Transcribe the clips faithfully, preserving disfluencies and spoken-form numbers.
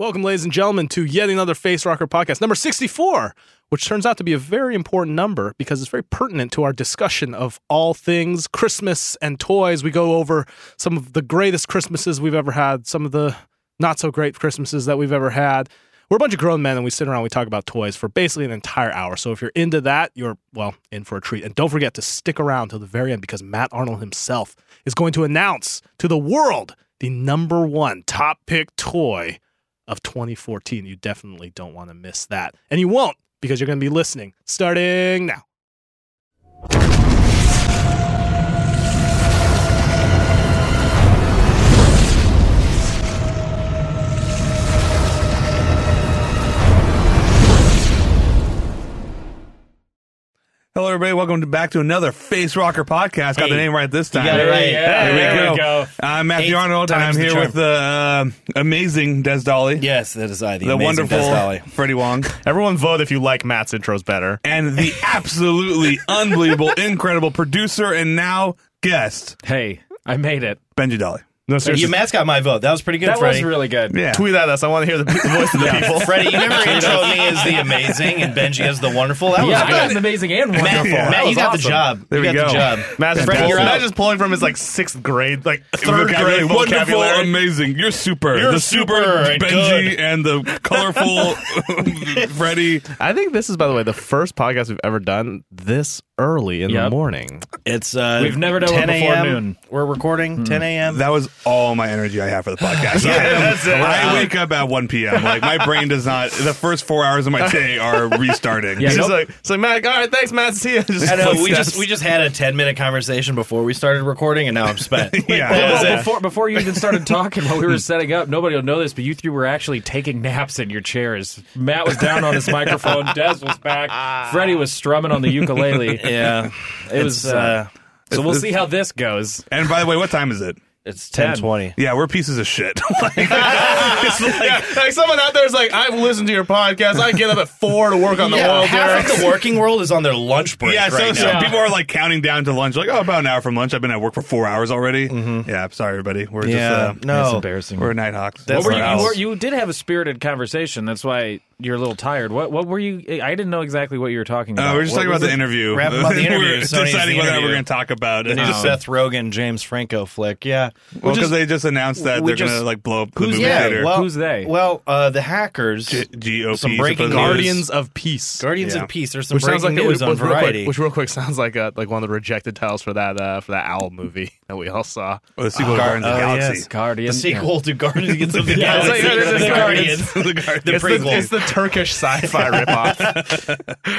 Welcome, ladies and gentlemen, to yet another Face Rocker podcast, number sixty-four, which turns out to be a very important number because it's very pertinent to our discussion of all things Christmas and toys. We go over some of the greatest Christmases we've ever had, some of the not-so-great Christmases that we've ever had. We're a bunch of grown men, and we sit around and we talk about toys for basically an entire hour. So if you're into that, you're, well, in for a treat. And don't forget to stick around till the very end because Matt Arnold himself is going to announce to the world the number one top pick toy of twenty fourteen. You definitely don't want to miss that. And you won't because you're going to be listening starting now. Hello, everybody. Welcome back to another Face Rocker podcast. Got Hey. the name right this time. You got it right. Yeah, There there we we go. go. I'm Matthew Eight Arnold, and I'm times the here charm. with the uh, amazing Des Dolly. Yes, that is I, the, The amazing wonderful Des Dolly. Freddie Wong. Everyone vote if you like Matt's intros better. And the absolutely unbelievable, incredible producer and now guest, Hey, I made it. Benji Dolly. No, You, seriously. Matt's got my vote. That was pretty good, That Freddie. was really good. Yeah. Tweet at us. I want to hear the, the voice of the people. Freddie, you never introed me as the amazing and Benji as the wonderful. That Yeah, was that was good. amazing and Matt, wonderful. Matt, That you was got the awesome. job. There you we got go. the job. Matt's Freddie, just, you're Matt's out. just pulling from his like sixth grade, like third Vocabulary. grade Wonderful, vocabulary. amazing. You're super. You're the super and Benji good. and the colorful Freddie. I think this is, by the way, the first podcast we've ever done this early in the Yep. morning. It's uh, We've never done one ten before a.m. noon. We're recording ten a.m. That was all my energy I have for the podcast. Yeah, I, am- that's it. I wake up at one p.m. Like, my brain does not, the first four hours of my day are restarting. Yeah, It's just nope. like, it's like, Matt, all right, thanks, Matt. See you. Just I know we footsteps. just we just had a ten minute conversation before we started recording, and now I'm spent. Yeah. That was Well, it. before, before you even started talking, while we were setting up, nobody will know this, but you three were actually taking naps in your chairs. Matt was down on his microphone. Des was back. Freddie was strumming on the ukulele. Yeah, It was. Uh, so we'll see how this goes. And by the way, what time is it? it's ten twenty. Yeah, we're pieces of shit. Like, It's like, like someone out there is like, I've listened to your podcast. I get up at four to work on the Yeah, oil half derricks. of the working world is on their lunch break yeah, so, right so now. people are like counting down to lunch, like, oh, about an hour from lunch. I've been at work for four hours already. Yeah, sorry, everybody. We're Yeah, just, uh, That's no. embarrassing. we're Nighthawks. That's What were you, our you, house. were, you did have a spirited conversation. That's why you're a little tired. What What were you? I didn't know exactly what you were talking about. Uh, we're just What talking about was the it? interview. Wrap about the interview. We're Sony's deciding the whether interview. we're going to talk about The it. new Um, Seth Rogen, James Franco flick. Yeah. well, Which because is- they just announced that we they're going just- to like blow up the who's movie yeah, theater. well, Who's they? Well, uh, the hackers. G- G O P. some breaking supposedly. Guardians of Peace. Guardians Yeah. of Peace. There's some Which sounds breaking like news it, on which, real Variety. quick, which real quick sounds like a, like one of the rejected titles for that uh, for that Owl movie that we all saw. Or the sequel to Guardians of the oh, Galaxy. yes. Guardian. the sequel to Guardians of the Yeah, it's Galaxy. like- it's like the Guardians. Guardians. The Guardians. The It's the, prequel. it's the Turkish sci-fi ripoff.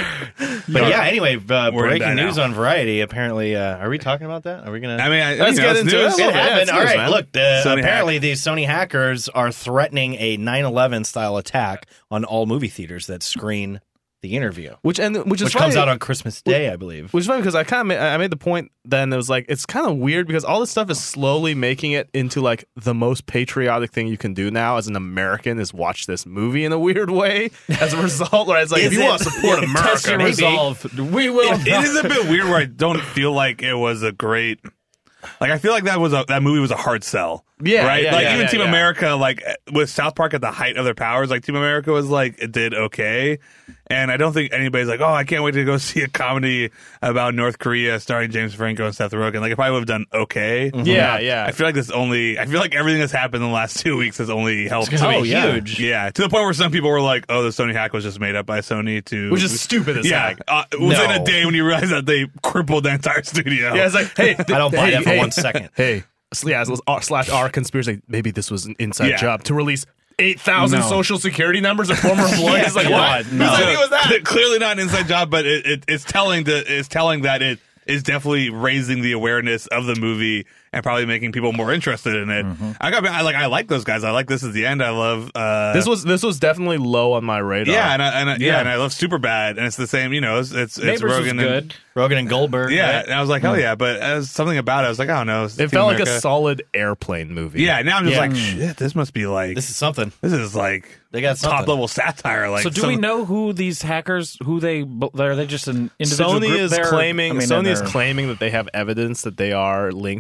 But yeah, anyway, uh, We're in breaking that news now. on Variety. Apparently, uh, are we talking about that? Are we gonna? I mean, I, Let's you know, get it's into news. it. It Yeah, happened. it's All news, right, man. look. Uh, Sony apparently, these Sony hackers are threatening a nine eleven style attack on all movie theaters that screen The Interview, Which and which is which comes funny. out on Christmas Day, I believe. Which is funny because I kind of made, I made the point then it was like it's kind of weird because all this stuff is slowly making it into like the most patriotic thing you can do now as an American is watch this movie in a weird way. As a result, where it's like Is if you it? want to support Yeah, America, Test your maybe. resolve. We will. It is a bit weird where I don't feel like it was a great. Like, I feel like that was a that movie was a hard sell. Yeah, right. yeah, like yeah, even yeah, Team yeah. America, like with South Park at the height of their powers, like Team America was like it did okay. And I don't think anybody's like, oh, I can't wait to go see a comedy about North Korea starring James Franco and Seth Rogen. Like, if I would have done okay, Yeah, yeah. I feel like this only. I feel like everything that's happened in the last two weeks has only helped. It's gonna Oh, be yeah. huge. Yeah, to the point where some people were like, "Oh, the Sony hack was just made up by Sony to," Which is stupid as yeah, heck. uh, within No. a day when you realize that they crippled the entire studio. Yeah, it's like hey, I don't buy hey, that for hey, one second. Hey, yeah, slash R conspiracy. Maybe this was an inside Yeah. job to release eight thousand No. social security numbers of former employees. Like, God, what? no. Whose idea was that? Clearly not an inside job, but it, it, it's telling to it's telling that it is definitely raising the awareness of the movie and probably making people more interested in it. I got I like I like those guys. I like This Is the End. I love uh, This was this was definitely low on my radar. yeah, and I, and I, yeah. Yeah. and I love Superbad, and it's the same. You know, it's it's, it's Neighbors was Rogen good. and Rogen and Goldberg. yeah. right? And I was like, hell yeah! But as something about it, I was like, I don't know. it felt like a solid airplane movie. yeah. Now I'm just Yeah. like, shit. This must be like This is something. this is like They got top something. level satire. Like, So do some- we know who these hackers? Who they? Are they just an individual Sony group is there? claiming I mean, Sony is they're- claiming that they have evidence that they are linked with North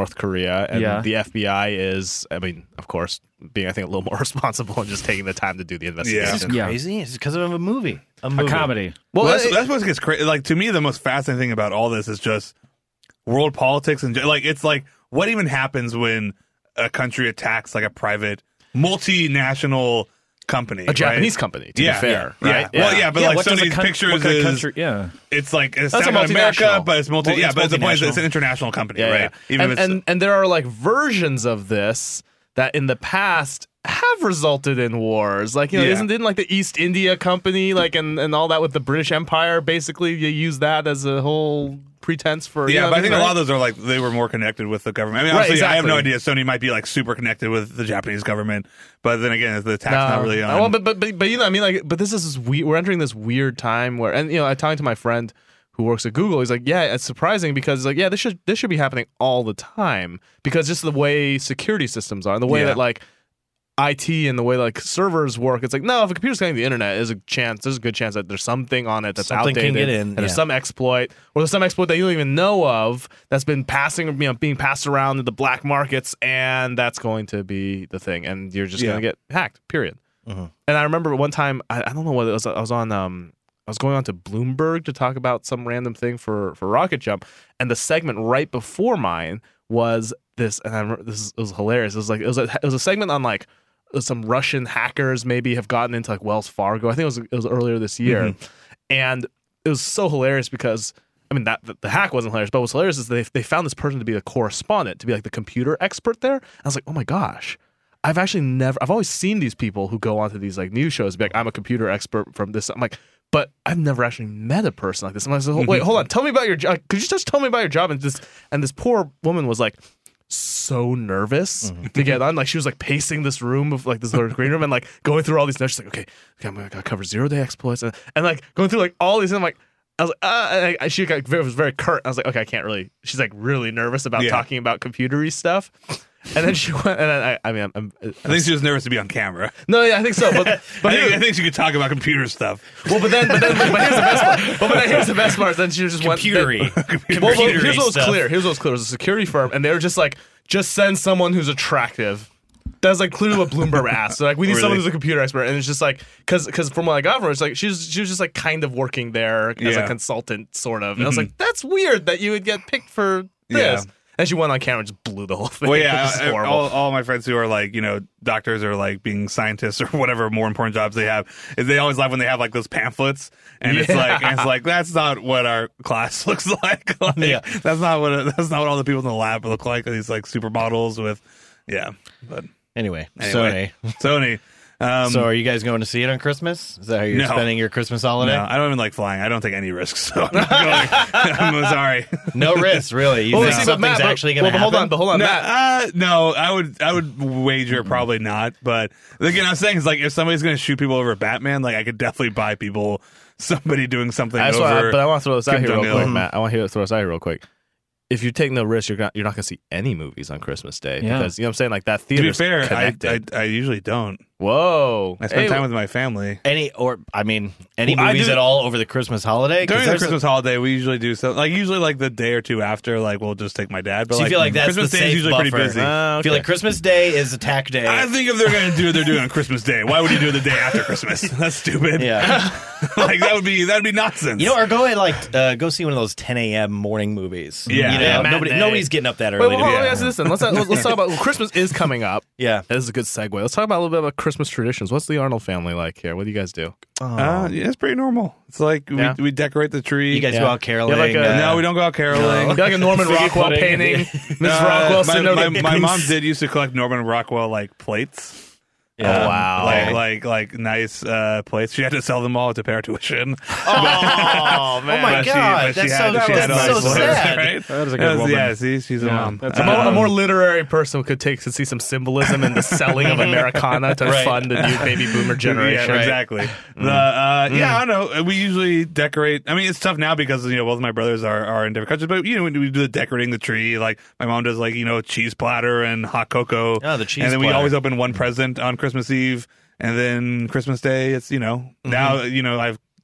North Korea, and Yeah. the F B I is, I mean, of course, being I think a little more responsible and just taking the time to do the investigation. This is Yeah. crazy. It's because of a movie. A A movie. comedy. Well, Well, that's, it- that's what gets crazy. Like to me, the most fascinating thing about all this is just world politics and like it's like what even happens when a country attacks like a private multinational company, a Japanese right? company, to Yeah, be fair, yeah, right? yeah. Well, yeah, but Yeah, like what does a Sony's coun- pictures what kind of is country? Yeah. it's like it's That's a set in America, multinational. but it's multi. Well, yeah, it's but it's the point is multinational. it's an international company, Yeah, right? yeah. Even and, if it's and and there are like versions of this that in the past have resulted in wars. Like, you know, Yeah. isn't didn't like the East India Company, like and, and all that with the British Empire, basically you use that as a whole pretense for you yeah, know but I what think mean, a lot right? of those are like they were more connected with the government. I mean, Right, obviously, I have no exactly. idea. Sony might be like super connected with the Japanese government, but then again, the attack's not really on. Well, but, but but but you know, I mean, like, but this is this we we're entering this weird time where, and you know, I'm talking to my friend who works at Google. He's like, yeah, it's surprising because like, yeah, this should this should be happening all the time because just the way security systems are, and the way Yeah. that like I T and the way like servers work. It's like, no, if a computer's connecting to the internet, there's a chance, there's a good chance that there's something on it that's Something can outdated, get in, and there's yeah. some exploit, or there's some exploit that you don't even know of that's been passing, you know, being passed around in the black markets, and that's going to be the thing, and you're just Yeah. gonna get hacked. Period. Mhm. And I remember one time, I, I don't know what it was. I was on, um, I was going on to Bloomberg to talk about some random thing for for Rocket Jump, and the segment right before mine was this, and I remember this is, it was hilarious. It was like it was a, it was a segment on like some Russian hackers maybe have gotten into like Wells Fargo. I think it was it was earlier this year, Mm-hmm. and it was so hilarious because. I mean, that the, the hack wasn't hilarious, but what's hilarious is they they found this person to be a correspondent, to be like the computer expert there. I was like, oh my gosh, I've actually never, I've always seen these people who go onto these like news shows, be like, I'm a computer expert from this. I'm like, but I've never actually met a person like this. I'm like, wait, hold on, tell me about your job. Could you just tell me about your job? And this and this poor woman was like so nervous to get on. Like she was like pacing this room of like this little green room and like going through all these notes. She's like, okay, okay, I'm gonna cover zero day exploits and, and like going through like all these. And I'm like, I was like, uh, and I, she got, was very curt. I was like, okay, I can't really. She's like really nervous about Yeah. talking about computery stuff. And then she went, and then I, I mean, I'm, I'm, I think she was nervous to be on camera. no, yeah, I think so. But, but I, here- think, I think she could talk about computer stuff. well, but then, but then, but here's the best part. But, but then here's the best part. Then she just Computery. went. Then, Computery well, well, here's what was stuff. clear. Here's what was clear. It was a security firm, and they were just like, just send someone who's attractive. That's like clearly what Bloomberg asked. So like, we need Really? someone who's a computer expert, and it's just like, because because from what I got from her, it's like she was she was just like kind of working there as Yeah. a consultant, sort of. And I was like, that's weird that you would get picked for this. Yeah. And she went on camera and just blew the whole thing. Well, yeah, which is I- horrible. all, all my friends who are like, you know, doctors or like being scientists or whatever more important jobs they have, is they always laugh when they have like those pamphlets, and it's Yeah. like, and it's like that's not what our class looks like. Like, Yeah. that's not what it, that's not what all the people in the lab look like. These like supermodels with, yeah. But Anyway, anyway, Sony. Um, Sony. So, are you guys going to see it on Christmas? Is that how you're No. spending your Christmas holiday? no, I don't even like flying. I don't take any risks, so I'm not going. I'm sorry. No risk, really. You Well, think see, but something's Matt, but- actually going well, to but happen? hold on, but hold on, No, Matt. uh, no, I would, I would wager probably not. But again, I'm saying is like if somebody's going to shoot people over Batman, like I could definitely buy people somebody doing something That's over. why I, but I want to throw this out Kim here real Jong-il. quick, Matt. I want to throw this out here real quick. If you take no risk, you're not, you're not going to see any movies on Christmas Day Yeah. because you know what I'm saying. Like that to be theater's fair, I, connected. I I usually don't. Whoa! I spend Hey, time with my family. Any, or, I mean, any Well, I movies do- at all over the Christmas holiday? 'Cause During the there's a- Christmas holiday, we usually do so. Like usually, like the day or two after, like we'll just take my dad. But So you like, feel like that's Christmas the Day is safe usually buffer. pretty busy. Uh, I feel okay. like Christmas Day is attack day. I think if they're going to do it, they're doing it on Christmas Day. Why would you do it the day after Christmas? That's stupid. yeah. like that would be that would be nonsense. You know, or go and like uh, go see one of those ten a.m. morning movies. Yeah. you know, Yeah, nobody, matinee. nobody's getting up that early. Wait, to well, do hold on, that. let's listen. Let's, let's let's talk about well, Christmas is coming up. Yeah. This is a good segue. Let's talk about a little bit about Christmas traditions. What's the Arnold family like here? What do you guys do? Uh, yeah, it's pretty normal. It's like Yeah. we we decorate the tree. You guys Yeah. go out caroling. Yeah, like a- uh, no, we don't go out caroling. Maybe like a Norman Figgy Rockwell pudding. painting. Miss Uh, Rockwell my, sitting over my, the my goose. mom did used to collect Norman Rockwell like plates. Yeah. Oh, wow. Like like like nice uh, plates. She had to sell them all to pay her tuition. Oh man! Oh my But she- God, but she that's had- so- she had that's all so these sad. plates, right? That is a good That was- woman. Yeah, see, she's a Yeah, mom. that's A more, a Um, more literary person could take to see some symbolism in the selling of Americana to Right. fund the new baby boomer generation. Yeah, exactly. The, uh, Yeah, I don't know. We usually decorate. I mean, it's tough now because you know both of my brothers are, are in different countries. But you know, we do the decorating the tree. Like my mom does, like you know, cheese platter and hot cocoa. Oh, the cheese And then we platter. always open one present on Christmas Eve, and then Christmas Day. It's you know now you know I've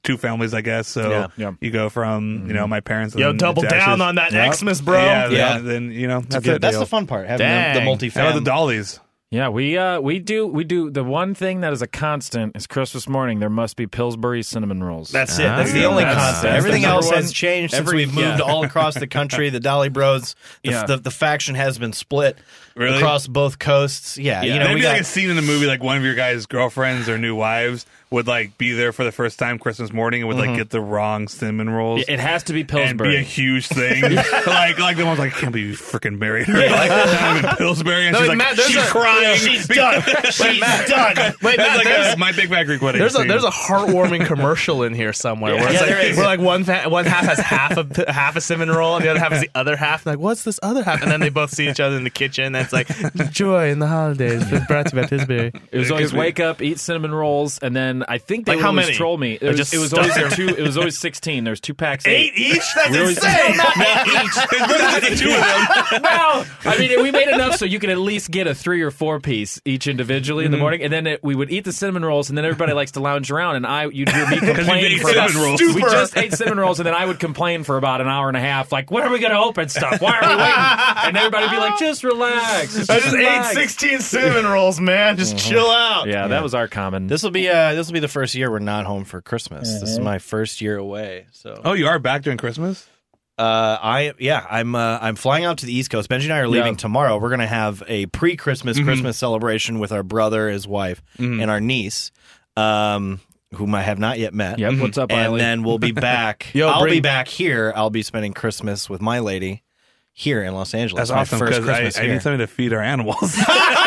two families, I guess. So Yeah. Yeah. you go from you know my parents. Yo, and double Josh's- down on that Yep. Xmas, bro. Yeah, Yeah. Then, then you know that's Good- it. That's the fun part. Having Dang. the, the How about the multi-family. dollies? Yeah, we uh we do we do the one thing that is a constant is Christmas morning. There must be Pillsbury cinnamon rolls. That's it. That's Ah. the only That's- constant. that's Everything the else number has one- changed since every- we've moved yeah. all across the country. The Dolly Bros, the, Yeah. the, the faction has been split Really? across both coasts. Yeah, you know, There'd we be got, like a scene in the movie, like one of your guys' girlfriends or new wives would like be there for the first time Christmas morning and would like get the wrong cinnamon rolls. It has to be and be a Pillsbury. huge thing, like like the one's like, I can't believe you freaking married her. Like not even Pillsbury, and No, she's like, Matt, there's she's a- crying. she's done. She's done. Wait, That's Matt, like there's, a, my Big Fat Greek wedding. there's a scene. there's a heartwarming commercial in here somewhere where it's Yeah, there like is. where like one fa- one half has half a half a cinnamon roll and the other half is the other half. And like, what's this other half? And then they both see each other in the kitchen. And it's like joy in the holidays. Brought to you by Pillsbury. It was always could be. wake up, eat cinnamon rolls, and then I think they Like would how always many? troll me. It Like was, just it was stuff always your- two. It was always sixteen. There's two packs. of Eight each? That's We always- insane. Well, I mean, we made enough so you could at least get a three or four piece each individually in the morning, and then it, we would eat the cinnamon rolls, and then everybody likes to lounge around, and I you'd hear me complain ate for about cinnamon rolls. we just ate cinnamon rolls, and then I would complain for about an hour and a half, like, when are we going to open stuff? Why are we waiting? And everybody would be like, just relax. Just I just ate relax. sixteen cinnamon rolls, man. Just chill out. Yeah, that was our common. This will be uh this will be the first year we're not home for Christmas. This is my first year away. So Oh, you are back during Christmas? uh I yeah, I'm uh, I'm flying out to the East Coast. Benji and I are leaving Yeah. tomorrow. We're gonna have a pre-Christmas Christmas celebration with our brother, his wife, and our niece, um, whom I have not yet met. Yep, what's up, And Eiley? then we'll be back. Yo, I'll bring- be back here. I'll be spending Christmas with my lady here in Los Angeles. That's my awesome first because I, Christmas I here. need something to feed our animals. and,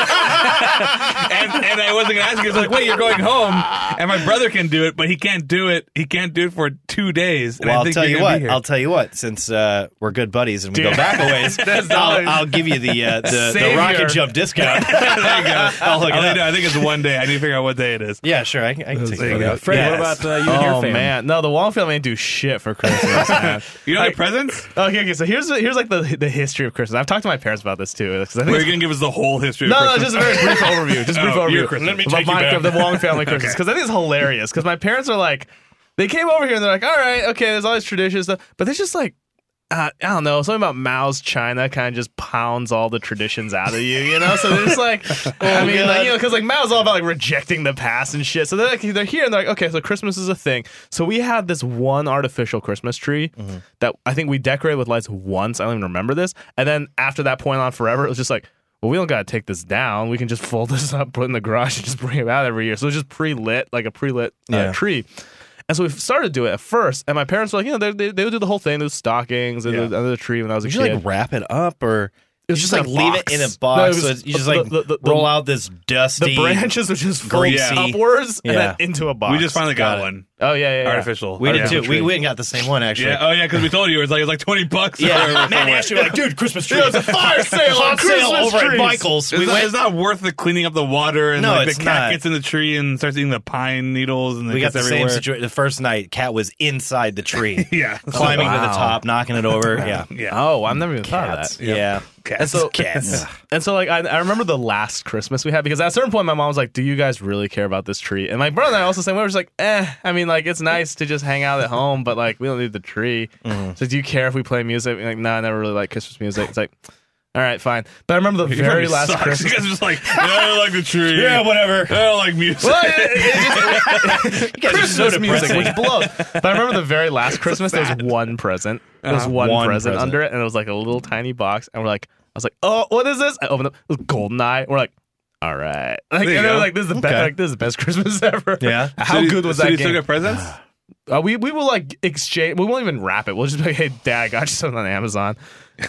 and I wasn't going to ask you. It's like, wait, you're going home, and my brother can do it, but he can't do it. He can't do it for two days. And Well, I I'll think tell you're you gonna what. be here. I'll tell you what. Since uh, we're good buddies and we go back a ways, That's I'll, always- I'll give you the uh, the, the Savior. rocket jump discount. there you go. I'll hook it I'll up. do- I think it's one day. I need to figure out what day it is. Yeah, sure. I, can- I can take There you it. go. Fred, Yes. what about uh, you and your Oh family? man, no, the Wong family ain't do shit for Christmas, man. You know Like- the presents? Okay, okay. So here's here's like the the history of Christmas. I've talked to my parents about this too. 'cause I think Or are it's- you going to give us the whole history no, of no, Christmas? just a very brief overview. Just a brief Oh, overview. your Christmas. Let me About take you my- back. of the Wong family Christmas because I think it's hilarious. Because my parents are like, they came over here and they're like, all right, okay, there's all these traditions stuff, but they just like. Uh, I don't know. Something about Mao's China kind of just pounds all the traditions out of you, you know. So they're just like, I mean, like, you know, because like Mao's all about like rejecting the past and shit. So they're like, they're here and they're like, okay, so Christmas is a thing. So we had this one artificial Christmas tree that I think we decorated with lights once. I don't even remember this. And then after that point on forever, it was just like, well, we don't got to take this down. We can just fold this up, put it in the garage, and just bring it out every year. So it was just pre-lit, like a pre-lit uh, Yeah. tree. And so we started to do it at first, and my parents were like, you know, they, they, they would do the whole thing, those stockings and Yeah. under the tree when I was a Did kid. you like wrap it up or? It was just just like in a leave box. it in a No, box. it was- so it's- you just like the- the- the- roll out this dusty. the branches would just fold greasy. upwards and Yeah. then into a box. We just finally got, Got it. one. Oh, yeah, yeah, yeah. Artificial. We did Artificial too. We tree. went and got the same one actually. Yeah. Oh, yeah, because we told you it was like, it was like twenty bucks. or Yeah, whatever Matt somewhere. asked you like, dude, Christmas tree. It was a fire sale on hot sale Christmas over trees. at Michael's. It's, We not, went. it's not worth the cleaning up the water and No, like it's the cat not. gets in the tree and starts eating the pine needles and it We got gets the everywhere. same situation. The first night, Cat was inside the tree, Yeah. climbing to Wow. the top, knocking it over. Yeah, Yeah. Oh, I've never even thought of cats. that. Yeah, And so, cats. and so, like, I, I remember the last Christmas we had because at a certain point, my mom was like, "Do you guys really care about this tree?" And my brother and I also said, "We were just like, eh. I mean, like, it's nice to just hang out at home, but like, we don't need the tree." So, do you care if we play music? We're like, no, I never really like Christmas music. It's like, all right, fine. But I remember the Your very family last sucks. Christmas. You guys are just like, I don't like the tree. Yeah, whatever. I don't like music. Well, it- it just- You guys are so Christmas music, depressing. which blows. But I remember the very last Christmas, there was one present. There was Uh-huh. one, One present, present. under it, and it was like a little tiny box. And we're like, I was like, oh, what is this? I opened up, it was GoldenEye. We're like, all right. Like, There you and they were go. like, this is the best. Okay. Like, this is the best Christmas ever. Yeah. How So you- good was so that you game? still get presents? Uh, we we will like exchange. We won't even wrap it. We'll just be like, hey, Dad, I got you something on Amazon.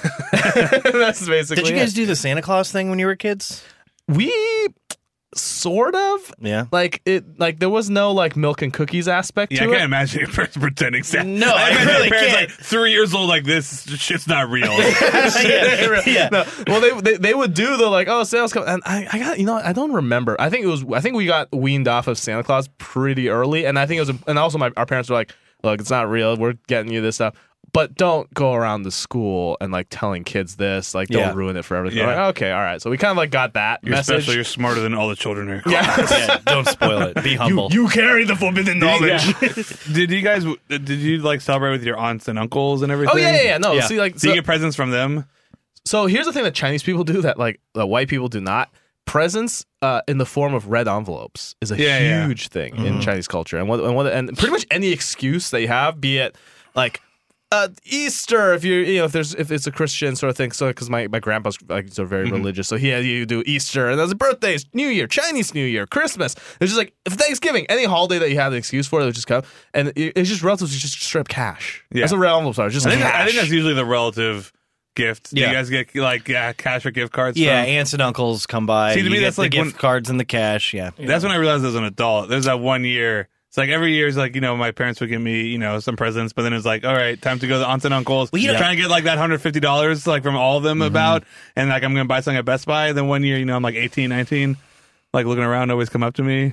That's basically. Did you it. guys do the Santa Claus thing when you were kids? We sort of Yeah. like it. Like there was no like milk and cookies aspect Yeah, I to can't it. imagine your parents pretending Santa. No, I imagine really your parents can't. like three years old like this shit's not real. yeah. yeah. No, well, they, they they would do the like, oh, Santa's coming, and I, I got you know I don't remember. I think it was I think we got weaned off of Santa Claus pretty early, and I think it was, and also my our parents were like, look, it's not real. We're getting you this stuff. but don't go around the school and like telling kids this. Like, don't Yeah. ruin it for everything. Yeah. Like, okay, all right. So we kind of like got that You're message. special. You're smarter than all the children here. yeah. Yeah, don't spoil it. Be humble. You carry the forbidden knowledge. Did you guys? Did you like celebrate with your aunts and uncles and everything? Oh yeah, yeah, yeah. No, Yeah. see, like, Do so, you get presents from them? so here's the thing that Chinese people do that like the white people do not. Presents uh, in the form of red envelopes is a Yeah, yeah. huge thing in Chinese culture, and what, and what, and pretty much any excuse they have, be it like uh, Easter, if you you know if there's if it's a Christian sort of thing. So because my, my grandpa's like so very religious, so he had you do Easter, and there's birthdays, New Year, Chinese New Year, Christmas. It's just like Thanksgiving, any holiday that you have an excuse for, they just come, and it- it's just relatives just straight up cash. Yeah. That's what red envelopes are. Just I think, cash. I think that's usually the relative gift. Do Yeah. you guys get like yeah, cash or gift cards? yeah, from? aunts and uncles come by. See, to you me, get that's the like gift when- cards and the cash. Yeah. That's when I realized as an adult. There's that one year. It's like every year is like, you know, my parents would give me, you know, some presents, but then it's like, all right, time to go to the aunts and uncles. Well, you know- trying to get like that one hundred fifty dollars like from all of them about, and like I'm going to buy something at Best Buy. Then one year, you know, I'm like eighteen, nineteen, like looking around, nobody's come up to me.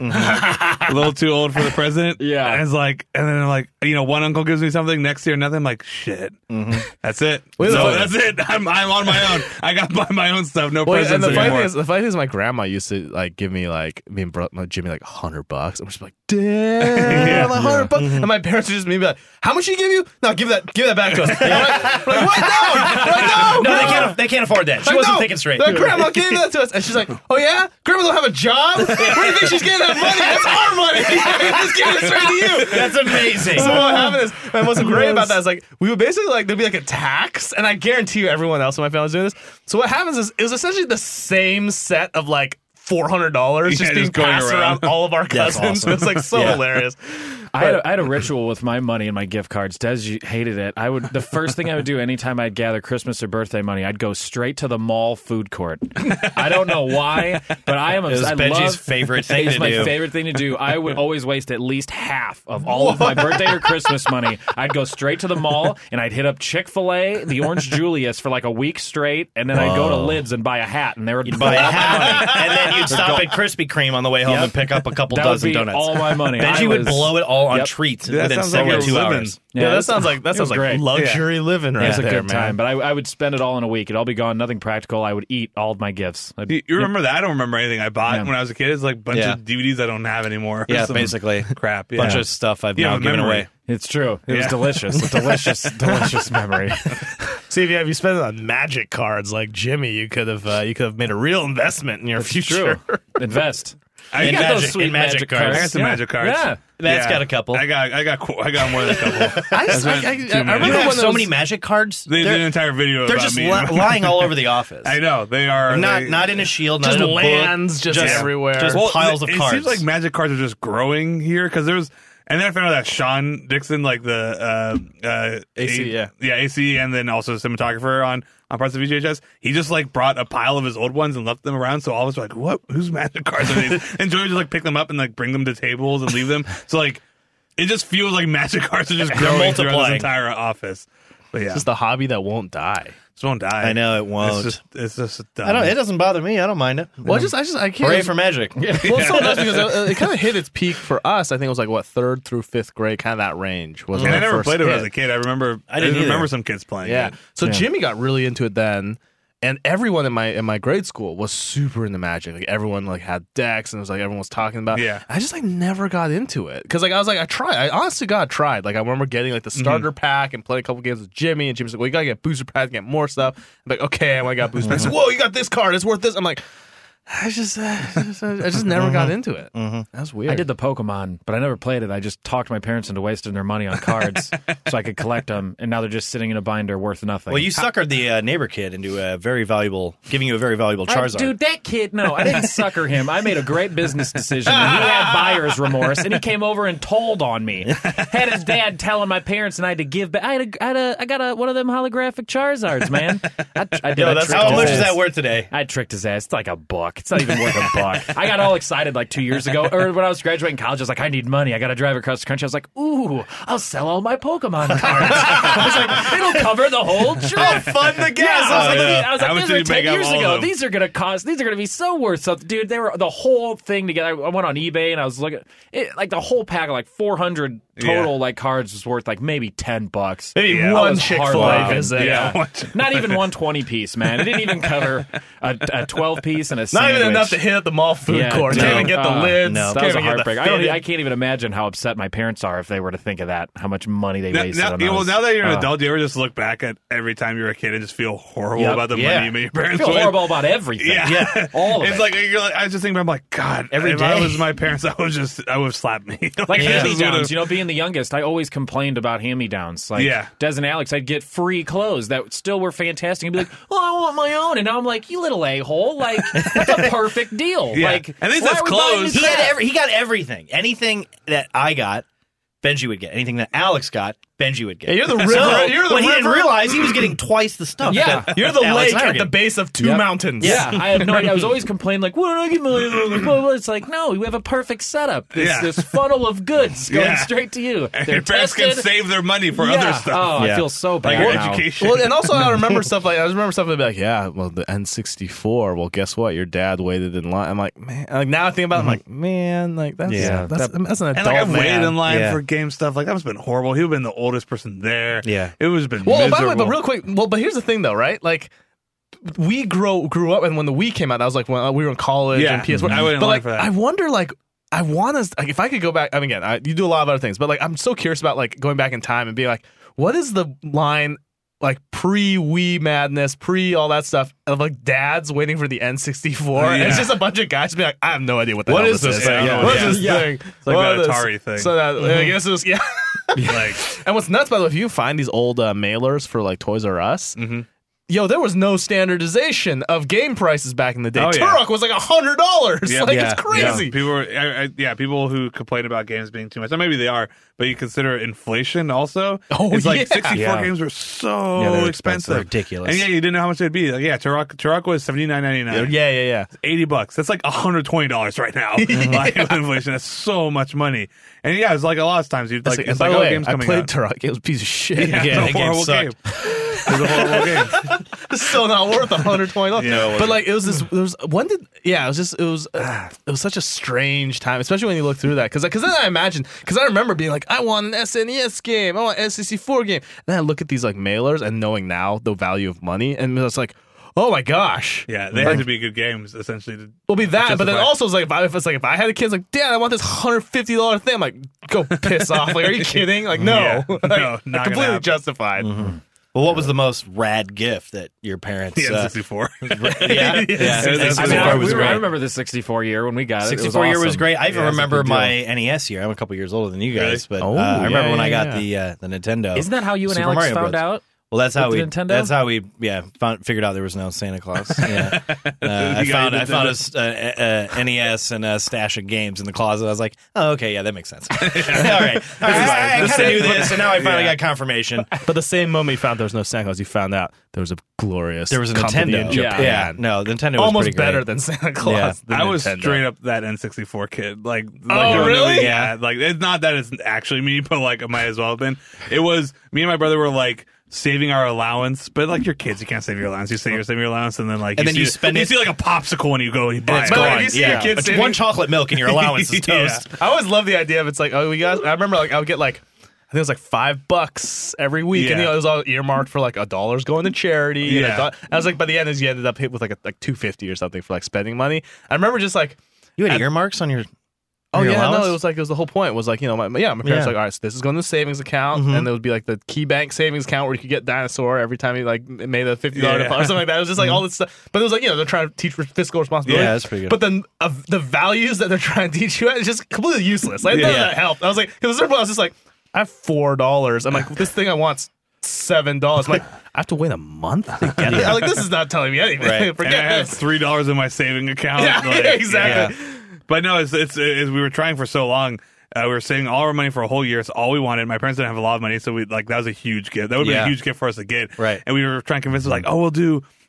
A little too old for the present. Yeah. And it's like, and then like, you know, one uncle gives me something, next year nothing. I'm like, shit. That's it. Wait, so wait. that's it. I'm, I'm on my own. I got to buy my own stuff. No Well, and presents the funny anymore. thing is, the funny thing is, my grandma used to like give me like me and bro- my Jimmy like a hundred bucks. I'm just like, damn, a hundred bucks. And my parents would just maybe like, how much did he give you? No, give that, give that back to us. I'm like, I'm like, what? No, I'm like, no, No, they no. can't. They can't afford that. She Like, wasn't no. thinking straight. Like, grandma gave that to us, and she's like, "Oh yeah, grandma don't have a job. Where do you think she's getting that money? That's our money. Just give it straight to you." That's amazing. So what happened is, and what's great about that is like we would basically like there'd be like a tax, and I guarantee you everyone else in my family's doing this. So what happens is it was essentially the same set of like four hundred dollars Yeah, just being just going passed around. around. all of our That's cousins. awesome. It was like so Yeah. hilarious. I had, a, I had a ritual with my money and my gift cards. Des you hated it. I would the first thing I would do anytime I'd gather Christmas or birthday money, I'd go straight to the mall food court. I don't know why, but I am. It was I Benji's love, favorite thing It's to my do. favorite thing to do. I would always waste at least half of all of my birthday or Christmas money. I'd go straight to the mall and I'd hit up Chick-fil-A, the Orange Julius for like a week straight, and then I'd go to Lids and buy a hat, and they would You'd buy a hat, and then you'd stop at Krispy Kreme on the way home Yep. and pick up a couple That would dozen be donuts. all my money. I Benji would was- blow it all on Yep. treats That within sounds like seventy-two you're living. hours. Yeah, that it was- sounds like that it sounds was like great. luxury living right It was a there, good man. time, but I, I would spend it all in a week. It'd all be gone, nothing practical. I would eat all of my gifts. I'd- You, you remember that? I don't remember anything I bought Yeah. when I was a kid. It's like a bunch Yeah. of D V Ds I don't have anymore. Yeah, Some basically. crap. Yeah. Bunch of stuff I've You now have a given memory. away. It's true. It was Yeah. delicious. A delicious, delicious memory. See, if you, if you spend it on magic cards like Jimmy, you could have uh, you could have made a real investment in your future. True. Invest. I In got magic- those sweet in magic magic cards. cards. I got some Yeah. magic cards. Yeah. Matt's Yeah. got a couple. I got, I got, qu- I got more than a couple. I, just, I, I, I, I many. remember You when have so those- many magic cards. They did They're, an entire video they're about just me. li- lying all over the office. I know they are Not they- not in a shield, not just in a book. lands just, Just- everywhere. just- well, piles of it cards. seems like magic cards are just growing here because there's. And then I found out that Sean Dixon, like the uh, uh, A C, yeah. yeah, A C, and then also cinematographer on, on parts of V H S. He just like brought a pile of his old ones and left them around. So all of us were like, "What? Whose magic cards are these?" And Joey would just like pick them up and like bring them to tables and leave them. So like, it just feels like magic cards are just growing throughout this multiplying. entire office. But yeah, It's just the hobby that won't die. just won't die. I know it won't. It's just, it's just dumb. I don't. It doesn't bother me. I don't mind it. Well, I just, I just, I can't. Hooray for magic. Well, it's so nuts because it, it kind of hit its peak for us. I think it was like what third through fifth grade, kind of that range. Was And when I it never first played it hit. as a kid. I remember. I, didn't remember either. some kids playing. Yeah. it. So Yeah. Jimmy got really into it then, and everyone in my in my grade school was super into Magic. Like everyone like had decks, and it was like everyone was talking about. Yeah. I just like never got into it because like I was like I tried. I honestly God tried. Like I remember getting like the starter pack and playing a couple games with Jimmy, and Jimmy's like, "Well, you gotta get booster packs, get more stuff." I'm like, "Okay," and I got booster packs. Whoa, you got this card? It's worth this. I'm like. I just, uh, I just, I just never got into it. That's weird. I did the Pokemon, but I never played it. I just talked my parents into wasting their money on cards so I could collect them, and now they're just sitting in a binder worth nothing. Well, you suckered the uh, neighbor kid into a very valuable, giving you a very valuable I- Charizard. dude, that kid, no, I didn't sucker him. I made a great business decision. And he had buyer's remorse, and he came over and told on me. Had his dad telling my parents, and I had to give back. I, had a, I, had a, I got a, one of them holographic Charizards, man. I, I did. Yo, I that's tricked how his much is ass. that worth today? I tricked his ass. It's like a buck. buck. It's not even worth a buck. I got all excited like two years ago, or when I was graduating college, I was like, I need money. I got to drive across the country. I was like, ooh, I'll sell all my Pokemon cards. I was like, it'll cover the whole trip. How fun the gas! Yeah, I was like, yeah. I was How like much these did are you ten make out years of all ago. of them? These are gonna cost. These are gonna be so worth something, dude. They were the whole thing together. I went on eBay and I was looking, it, like the whole pack of like four hundred total Yeah. like cards was worth like maybe ten bucks. Maybe Yeah, one was Chick-fil-A heartbroken. visit. Yeah. Not even one twenty piece, man. It didn't even cover a, a twelve piece and a Not sandwich. even enough to hit at the mall food Yeah, court. no. Can't even get the Uh, lids. no. That Can't was a even get the heartbreak. I, don't, e- fitted. I can't even imagine how upset my parents are if they were to think of that. How much money they Now, wasted now, on yeah, well, those. now that you're an Uh, adult, do you ever just look back at every time you were a kid and just feel horrible Yep. about the Yeah. money you made your I parents feel with? horrible about everything. Yeah, Yeah. all of it's it. like you're like I was just thinking, I'm like, God, Every if I day. was my parents, I would just I would have slapped me. Like I just hand-me-downs, would've- you know, being the youngest, I always complained about hand-me-downs. Like, Yeah. Des and Alex, I'd get free clothes that still were fantastic. And be like, oh, I want my own. And now I'm like, you little a-hole. Like, that's a perfect deal. Yeah. Like, And these why is are we buying clothes. new He had crap? every, he got everything. Anything that I got, Benji would get. Anything that Alex got, Benji would get. Yeah, you're the river. So, You're the when he river. didn't realize he was getting twice the stuff. Yeah. that You're the Alex lake and I were at the getting. base of two Yep. mountains. Yeah, I have no idea. I was always complaining, like, what did I get my It's like, no, we have a perfect setup. This, Yeah. this funnel of goods going Yeah. straight to you. And They're your parents tested. can save their money for Yeah. other stuff, Oh, Yeah. I feel so like bad your now. education. Well, and also I remember stuff like I remember stuff like, like yeah, well the N sixty-four. Well, guess what? Your dad waited in line. I'm like, man. Like now I think about it, I'm like, man, like that's Yeah. that's, that's an adult And like I've man. waited in line Yeah. for game stuff. Like that must have been horrible. He would have been the oldest person there. Yeah. it was been Well, miserable. by the way, but real quick, well, but here's the thing though, right? Like we grow grew up, and when the Wii came out, that was like when we were in college Yeah. and P S four. I waited in but line like, for that. I wonder, like, I want to, like, if I could go back. I mean, again, I, you do a lot of other things, but like, I'm so curious about like going back in time and being like, what is the line? Like pre Wii madness, pre all that stuff of like dads waiting for the N sixty-four. Uh, And it's yeah. just a bunch of guys being like, I have no idea what the What hell is this this is. thing? What is Yeah. this Yeah. thing? It's like What that is- Atari thing. So that I guess it was yeah. like And what's nuts, by the way, if you find these old uh, mailers for like Toys R Us, Mhm. yo, there was no standardization of game prices back in the day. Oh, yeah. Turok was like a hundred dollars. Yeah. Like Yeah. it's crazy. Yeah, people were, I, I, yeah, people who complain about games being too much, and maybe they are, but you consider inflation also. Oh, it's like yeah. sixty-four Yeah. games were so Yeah, they're expensive. expensive. Ridiculous. And yeah, you didn't know how much it'd be. Like, yeah, Turok, Turok was seventy-nine ninety-nine. Yeah, yeah, yeah. eighty bucks. That's like one hundred twenty dollars right now. Like, with inflation. That's so much money. And yeah, it's like a lot of times you'd like, Like, it's by like, the oh, way, game's I coming played out. Turok. It was a piece of shit. Yeah, Yeah, it's that a game horrible game. sucked. It was a horrible game. It's still not worth one hundred twenty dollars. Yeah, it wasn't. but like it was this. It was when did? Yeah, it was just. It was. Uh, it was such a strange time, especially when you look through that. Because because then I imagine. Because I remember being like, I want an S N E S game. I want an N sixty-four game. And then I look at these like mailers and knowing now the value of money, and it's like, oh my gosh. Yeah, they had to be good games essentially. To, Will be that, but then justify- also it's like if, I, if it's like if I had a kid, it's like, Dad, I want this hundred fifty dollar thing. I'm like, go piss off. Like, are you kidding? Like, no, Yeah. like, No, not gonna completely happen. justified. Well, what was the most rad gift that your parents? The N uh, sixty-four. yeah, yeah. Yeah, N that's- I, mean, sixty-four I, was we were- great. I remember the sixty-four year when we got it. It was sixty-four year was awesome. great. I even Yeah, it's a remember big deal. my N E S year. I'm a couple years older than you guys, but Oh, uh, I remember yeah, when I yeah, got yeah. the uh, the Nintendo. Isn't that how you and Super Alex Mario found Bros. out? Well, that's how With we. the Nintendo? That's how we. Yeah, found, figured out there was no Santa Claus. Yeah, uh, I You got found. your I found a, Nintendo. s- a- a- a N E S and a stash of games in the closet. I was like, oh, okay, yeah, that makes sense. All right, all right. I, I The kind of same- knew this, and now I finally Yeah. got confirmation. But the same moment you found there was no Santa Claus, you found out there was a glorious There was a company Nintendo. in Yeah. Japan. Yeah, no, the Nintendo was Almost pretty great. better than Santa Claus. than I was Nintendo. straight up that N sixty-four kid. Like, Oh, like really? Yeah. Like, it's not that it's actually me, but like, it might as well have been. It was me and my brother were like saving our allowance, but like you're kids, you can't save your allowance. You say you're saving your allowance, and then like, And you then see, you spend you it- see like a popsicle when you go and you buy It's it. But, like, gone. if you see yeah. your kid It's saving- one chocolate milk and your allowance is Yeah. toast. I always love the idea of it's like, oh, we got. I remember like I would get like. I think it was like five bucks every week, and Yeah. you know, it was all earmarked for like a dollar's going to charity. And a Yeah. do- I was like, by the end, is you ended up hit with like a, like two fifty or something for like spending money. I remember just like, You had And- earmarks on your. oh your yeah, allowance? no, it was like it was the whole point was like you know, my, yeah, my parents Yeah. were like, all right, so this is going to the savings account, Mhm. and there would be like the key bank savings account where you could get dinosaur every time you like made a fifty dollar Yeah. deposit or something like that. It was just like all this stuff, but it was like you know they're trying to teach fiscal responsibility. Yeah, that's pretty good. But then uh, the values that they're trying to teach you at is just completely useless. Like none of Yeah. that helped. I was like, because at a certain point I was just like, I have four dollars. I'm like, this thing I want's seven dollars. I'm like, I have to wait a month to get it. I'm like, this is not telling me anything. Right. And I Forget have this. three dollars in my saving account. Yeah, like, exactly. yeah. But no, it's, it's, it's we were trying for so long. Uh, we were saving all our money for a whole year. It's all we wanted. My parents didn't have a lot of money, so we like that was a huge gift. That would have Yeah. been a huge gift for us to get. Right. And we were trying to convince them like, oh, we'll do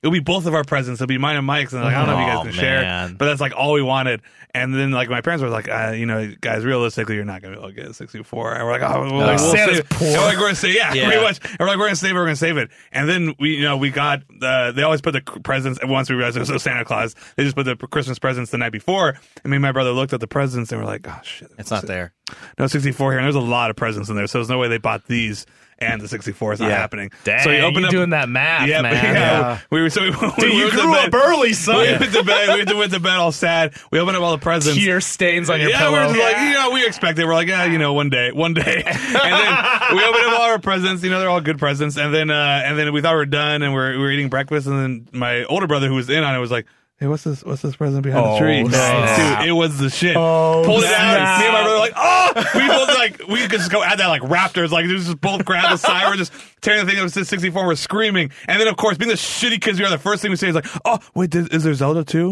it'll be both of our presents. It'll be mine and Mike's, and like, I don't know if you guys Oh, can share, man. but that's like all we wanted. And then like my parents were like, uh, you know, guys, realistically, you're not gonna be able to get a sixty-four. And we're like, oh, well, like, we'll Santa's save. poor. And we're like, we're gonna say, yeah, Yeah. pretty much. And we're like, we're gonna save it. We're gonna save it. And then we, you know, we got. Uh, they always put the presents. And once we realized it was Santa Claus, they just put the Christmas presents the night before. And me and my brother looked at the presents and we're like, oh shit, It's not there. no sixty-four here. And there's a lot of presents in there, so there's no way they bought these. And the sixty-four is not Yeah. happening. Dang, so we opened you up, doing that math, yeah, man. yeah. Yeah. We were so we, we Dude, you went to grew bed. up early, son. We went to bed. We went to, went to bed all sad. We opened up all the presents. Tear stains on your yeah, pillow. we're just like, you know, we expect it. We're like, yeah, you know, one day, one day. And then we opened up all our presents. You know, they're all good presents. And then, uh, and then we thought we were done, and we're we were eating breakfast. And then my older brother, who was in on it, was like, hey, what's this? What's this present behind Oh, the tree? snap. Dude, it was the shit. Oh, Pulled it snap. out. Me and my brother were like, oh, we both like, we could just go at that like raptors. Like, we just both grab the side. We're just tearing the thing up to sixty-four. We're screaming. And then, of course, being the shitty kids we are, the first thing we say is like, oh, wait, did, is there Zelda too?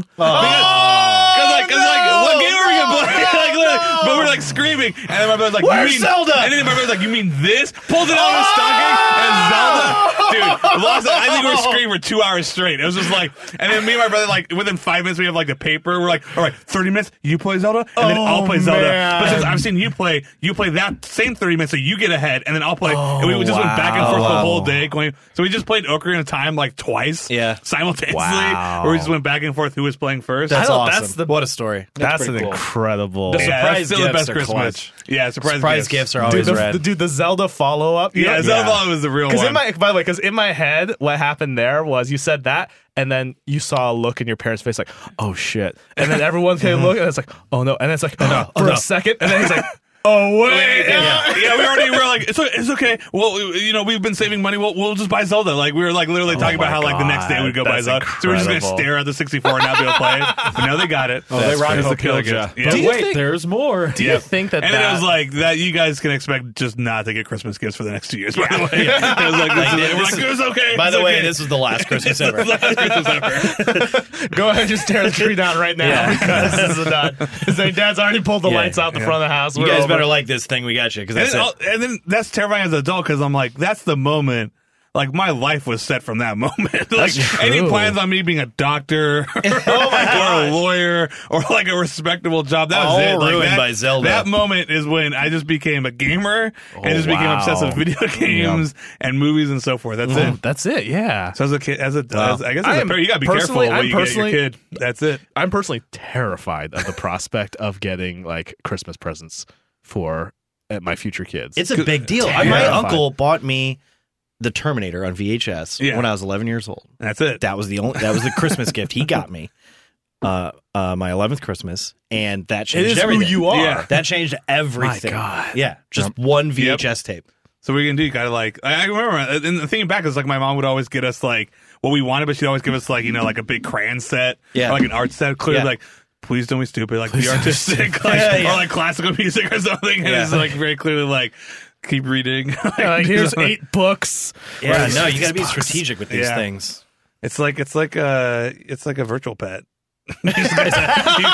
Because, like, cause, like, what game are we going to play? like, literally, but we're like screaming. And then my brother's like, Where's you mean Zelda? And then my brother's like, you mean this? Pulled it out of his stocking and Zelda. Dude, lost it. I think we were screaming for two hours straight. It was just like, and then me and my brother, like, within five minutes, we have like the paper. We're like, all right, thirty minutes, you play Zelda, and then Oh, I'll play Zelda. man. But since I've seen you play, you play that same thirty minutes, so you get ahead, and then I'll play. Oh, and we just went back and forth the wow. whole day. Going, so we just played Ocarina of Time like twice, Yeah. simultaneously. Wow. Where we just went back and forth who was playing first. That's don't- awesome. that's the- what a story. That's, pretty an cool. incredible. The yeah, surprise that's still the gifts best are Christmas. clutch. Yeah, surprise, Surprise gifts are always Dude, the, red. the, dude, the Zelda follow up. Yeah, Zelda was the real Because one. in my, by the way, because in my head, what happened there was you said that, and then you saw a look in your parents' face like, "Oh shit," and then everyone came look, and it's like, "Oh no," and it's like, "Oh, for no. a second, and then he's like, "Oh wait." yeah. yeah, we already were like, it's, it's okay. Well, we- you know, we've been saving money. We'll, we'll just buy Zelda. Like, we were like literally talking my about how like the next day God, we'd go buy that's Zelda. So we're just gonna incredible. stare at the sixty-four and not be able to play it. But now they got it. Oh, they rock It's a killer killed ya. gift. Yeah. But Do you wait, think- there's more. Do you think that And that then it was like that. You guys can expect just not to get Christmas gifts for the next two years. By the way, it was like, this Like, is, this we're is- like, it was okay. By it's the way, okay. this was the last Christmas ever. Last Christmas ever. go ahead and just tear the tree down right now Yeah. because this is done. His dad's already pulled the Yeah. lights out the Yeah. front of the house. You We're guys over. better like this thing we got you because And that's then, it. I'll- and then that's terrifying as an adult because I'm like, that's the moment. Like my life was set from that moment. like true. any plans on me being a doctor or, Oh my or a lawyer or like a respectable job, that was All it. Like, ruined that, by Zelda. That moment is when I just became a gamer and just became wow. obsessed with video games and movies and so forth. That's it. That's it. Yeah. So as a kid, as a, Wow. as, I guess I as a am parent, you gotta be careful personally- what I'm you get your personally- kid. That's it. I'm personally terrified of the prospect of getting like Christmas presents for uh, my future kids. It's a big deal. I, my Terrified. uncle bought me the Terminator on V H S Yeah. when I was eleven years old. That's it. That was the only. That was the Christmas gift he got me. Uh, uh, my eleventh Christmas, and that It changed is who everything. you are. Yeah. That changed everything. God. Yeah, just one V H S tape. So we can do. You gotta like. I I remember, and the thinking back is like my mom would always get us like what we wanted, but she'd always give us like you know like a big crayon set, Yeah. or like an art set. Clearly, Yeah. like please don't be stupid, like be artistic, like, Yeah, yeah. or like classical music or something. And Yeah. it's like very clearly like keep reading. like, Yeah, like, here's eight books. Yeah, Right. no, you got to be Xbox. strategic with these Yeah. things. It's like it's like a it's like a virtual pet. you just gotta- you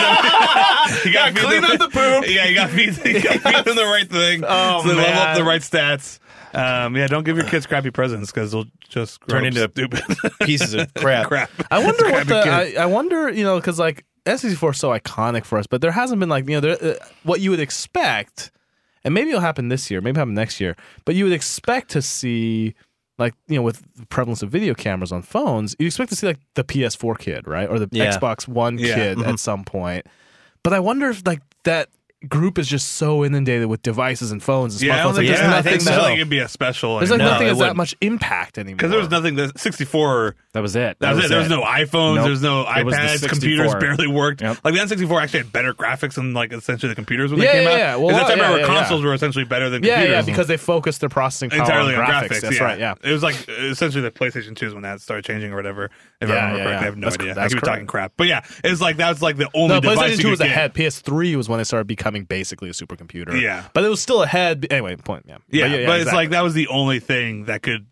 gotta feed them. You gotta feed clean them- up the poop. Yeah, you gotta feed, you gotta feed them the right thing. Oh, so they level up man. the right stats. Um, yeah, don't give your kids crappy presents because they'll just grow Turn up into stupid Pieces of crap. crap. I wonder what the. Crappy kids. I, I wonder, you know, because like N sixty-four is so iconic for us, but there hasn't been like you know there, uh, what you would expect, and maybe it'll happen this year, maybe it'll happen next year, but you would expect to see. Like, you know, with the prevalence of video cameras on phones, you expect to see like the P S four kid, right? Or the Yeah. Xbox One Yeah. kid Mhm. at some point. But I wonder if like that group is just so inundated with devices and phones and Yeah, I smartphones. don't Like, think, there's yeah, I nothing think that, I so. don't think it'd be a special. there's like No, nothing it has that wouldn't. much impact anymore. because there was nothing. The sixty-four. That was it. That was it. There was no iPhones. Nope. There was no It was the iPads. Computers sixty-four. barely worked. Yep. Like the N sixty-four actually had better graphics than like essentially the computers when Yeah, they came yeah, out. yeah. Well, Because that's yeah, I remember yeah, yeah. consoles were essentially better than Yeah, computers. yeah, because they focused their processing power entirely on on graphics. graphics. That's yeah. right. Yeah. It was like essentially the PlayStation two is when that started changing or whatever. If Yeah, I remember yeah, correctly, yeah. I have no That's- idea. I that's could be correct. talking crap, but yeah, it's like that's like the only No, device PlayStation you two could was get. ahead. P S three was when they started becoming basically a supercomputer. Yeah. but it was still ahead. Anyway, point. Yeah, Yeah, but, it's exactly. like that was the only thing that could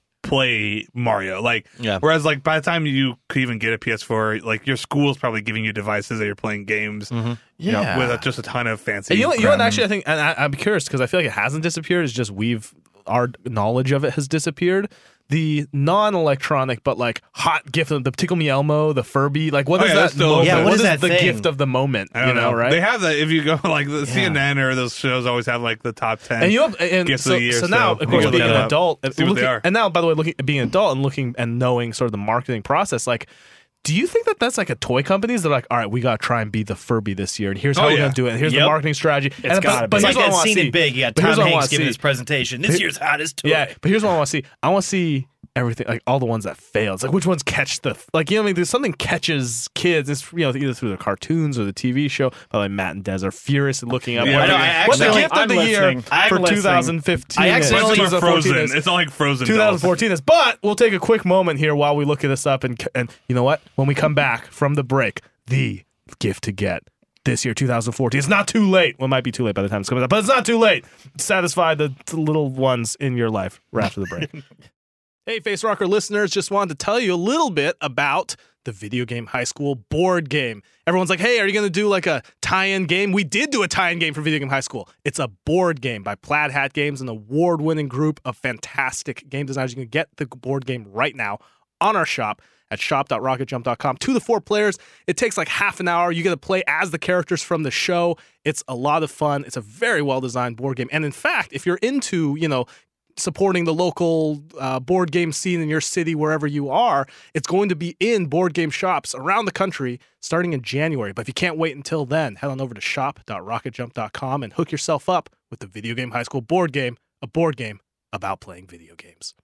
play Mario. Like, Yeah. whereas like by the time you could even get a P S four, like your school's probably giving you devices that you're playing games. You know, Yeah. with just a ton of fancy. And you know, what- you know what? crap. Actually, I think and I, I'm curious because I feel like it hasn't disappeared. It's just we've our knowledge of it has disappeared. The non-electronic, but like hot gift of the Tickle Me Elmo, the Furby, like what Oh, is yeah, that? that's still- moment? Yeah, what what is is that the thing? gift of the moment? I don't you know, know. right? They have that if you go like the C N N or those shows always have like the top ten. And you know, and gifts of so, the year, so now, so of course, you being look an that up. adult, and See what they looking- are. and now, by the way, looking being an adult and looking and knowing sort of the marketing process, like. Do you think that that's like a toy companies? They're like, all right, we got to try and be the Furby this year, and here's how Oh, we're yeah. going to do it. And here's the Yep. marketing strategy. It's and, gotta but, but be. It's here's like what I that want to scene see. in Big. You got But here's Tom what I wanna Hanks giving see. his presentation. This year's hottest toy. Yeah, but here's what I want to see. I want to see everything, like all the ones that fail. It's like which ones catch the like you know what I mean. There's something catches kids. It's you know either through the cartoons or the T V show. By the way, Matt and Des are furiously looking up Yeah, what, I know, I what the actually- gift of I'm the year listening. I'm for listening. twenty fifteen. I is. accidentally- It's like twenty fourteen Frozen. is. It's not like Frozen. dolls. twenty fourteen is, but we'll take a quick moment here while we look this up, and and you know what? When we come back from the break, the gift to get this year, twenty fourteen. It's not too late. Well, it might be too late by the time it's coming up, but it's not too late. Satisfy the, the little ones in your life right after the break. Hey, Face Rocker listeners, just wanted to tell you a little bit about the Video Game High School board game. Everyone's like, hey, are you going to do like a tie-in game? We did do a tie-in game for Video Game High School. It's a board game by Plaid Hat Games, an award-winning group of fantastic game designers. You can get the board game right now on our shop at shop dot rocket jump dot com. Two to four players. It takes like half an hour. You get to play as the characters from the show. It's a lot of fun. It's a very well-designed board game. And in fact, if you're into, you know, supporting the local uh, board game scene in your city, wherever you are, it's going to be in board game shops around the country starting in January. But if you can't wait until then, head on over to shop dot rocket jump dot com and hook yourself up with the Video Game High School board game, a board game about playing video games.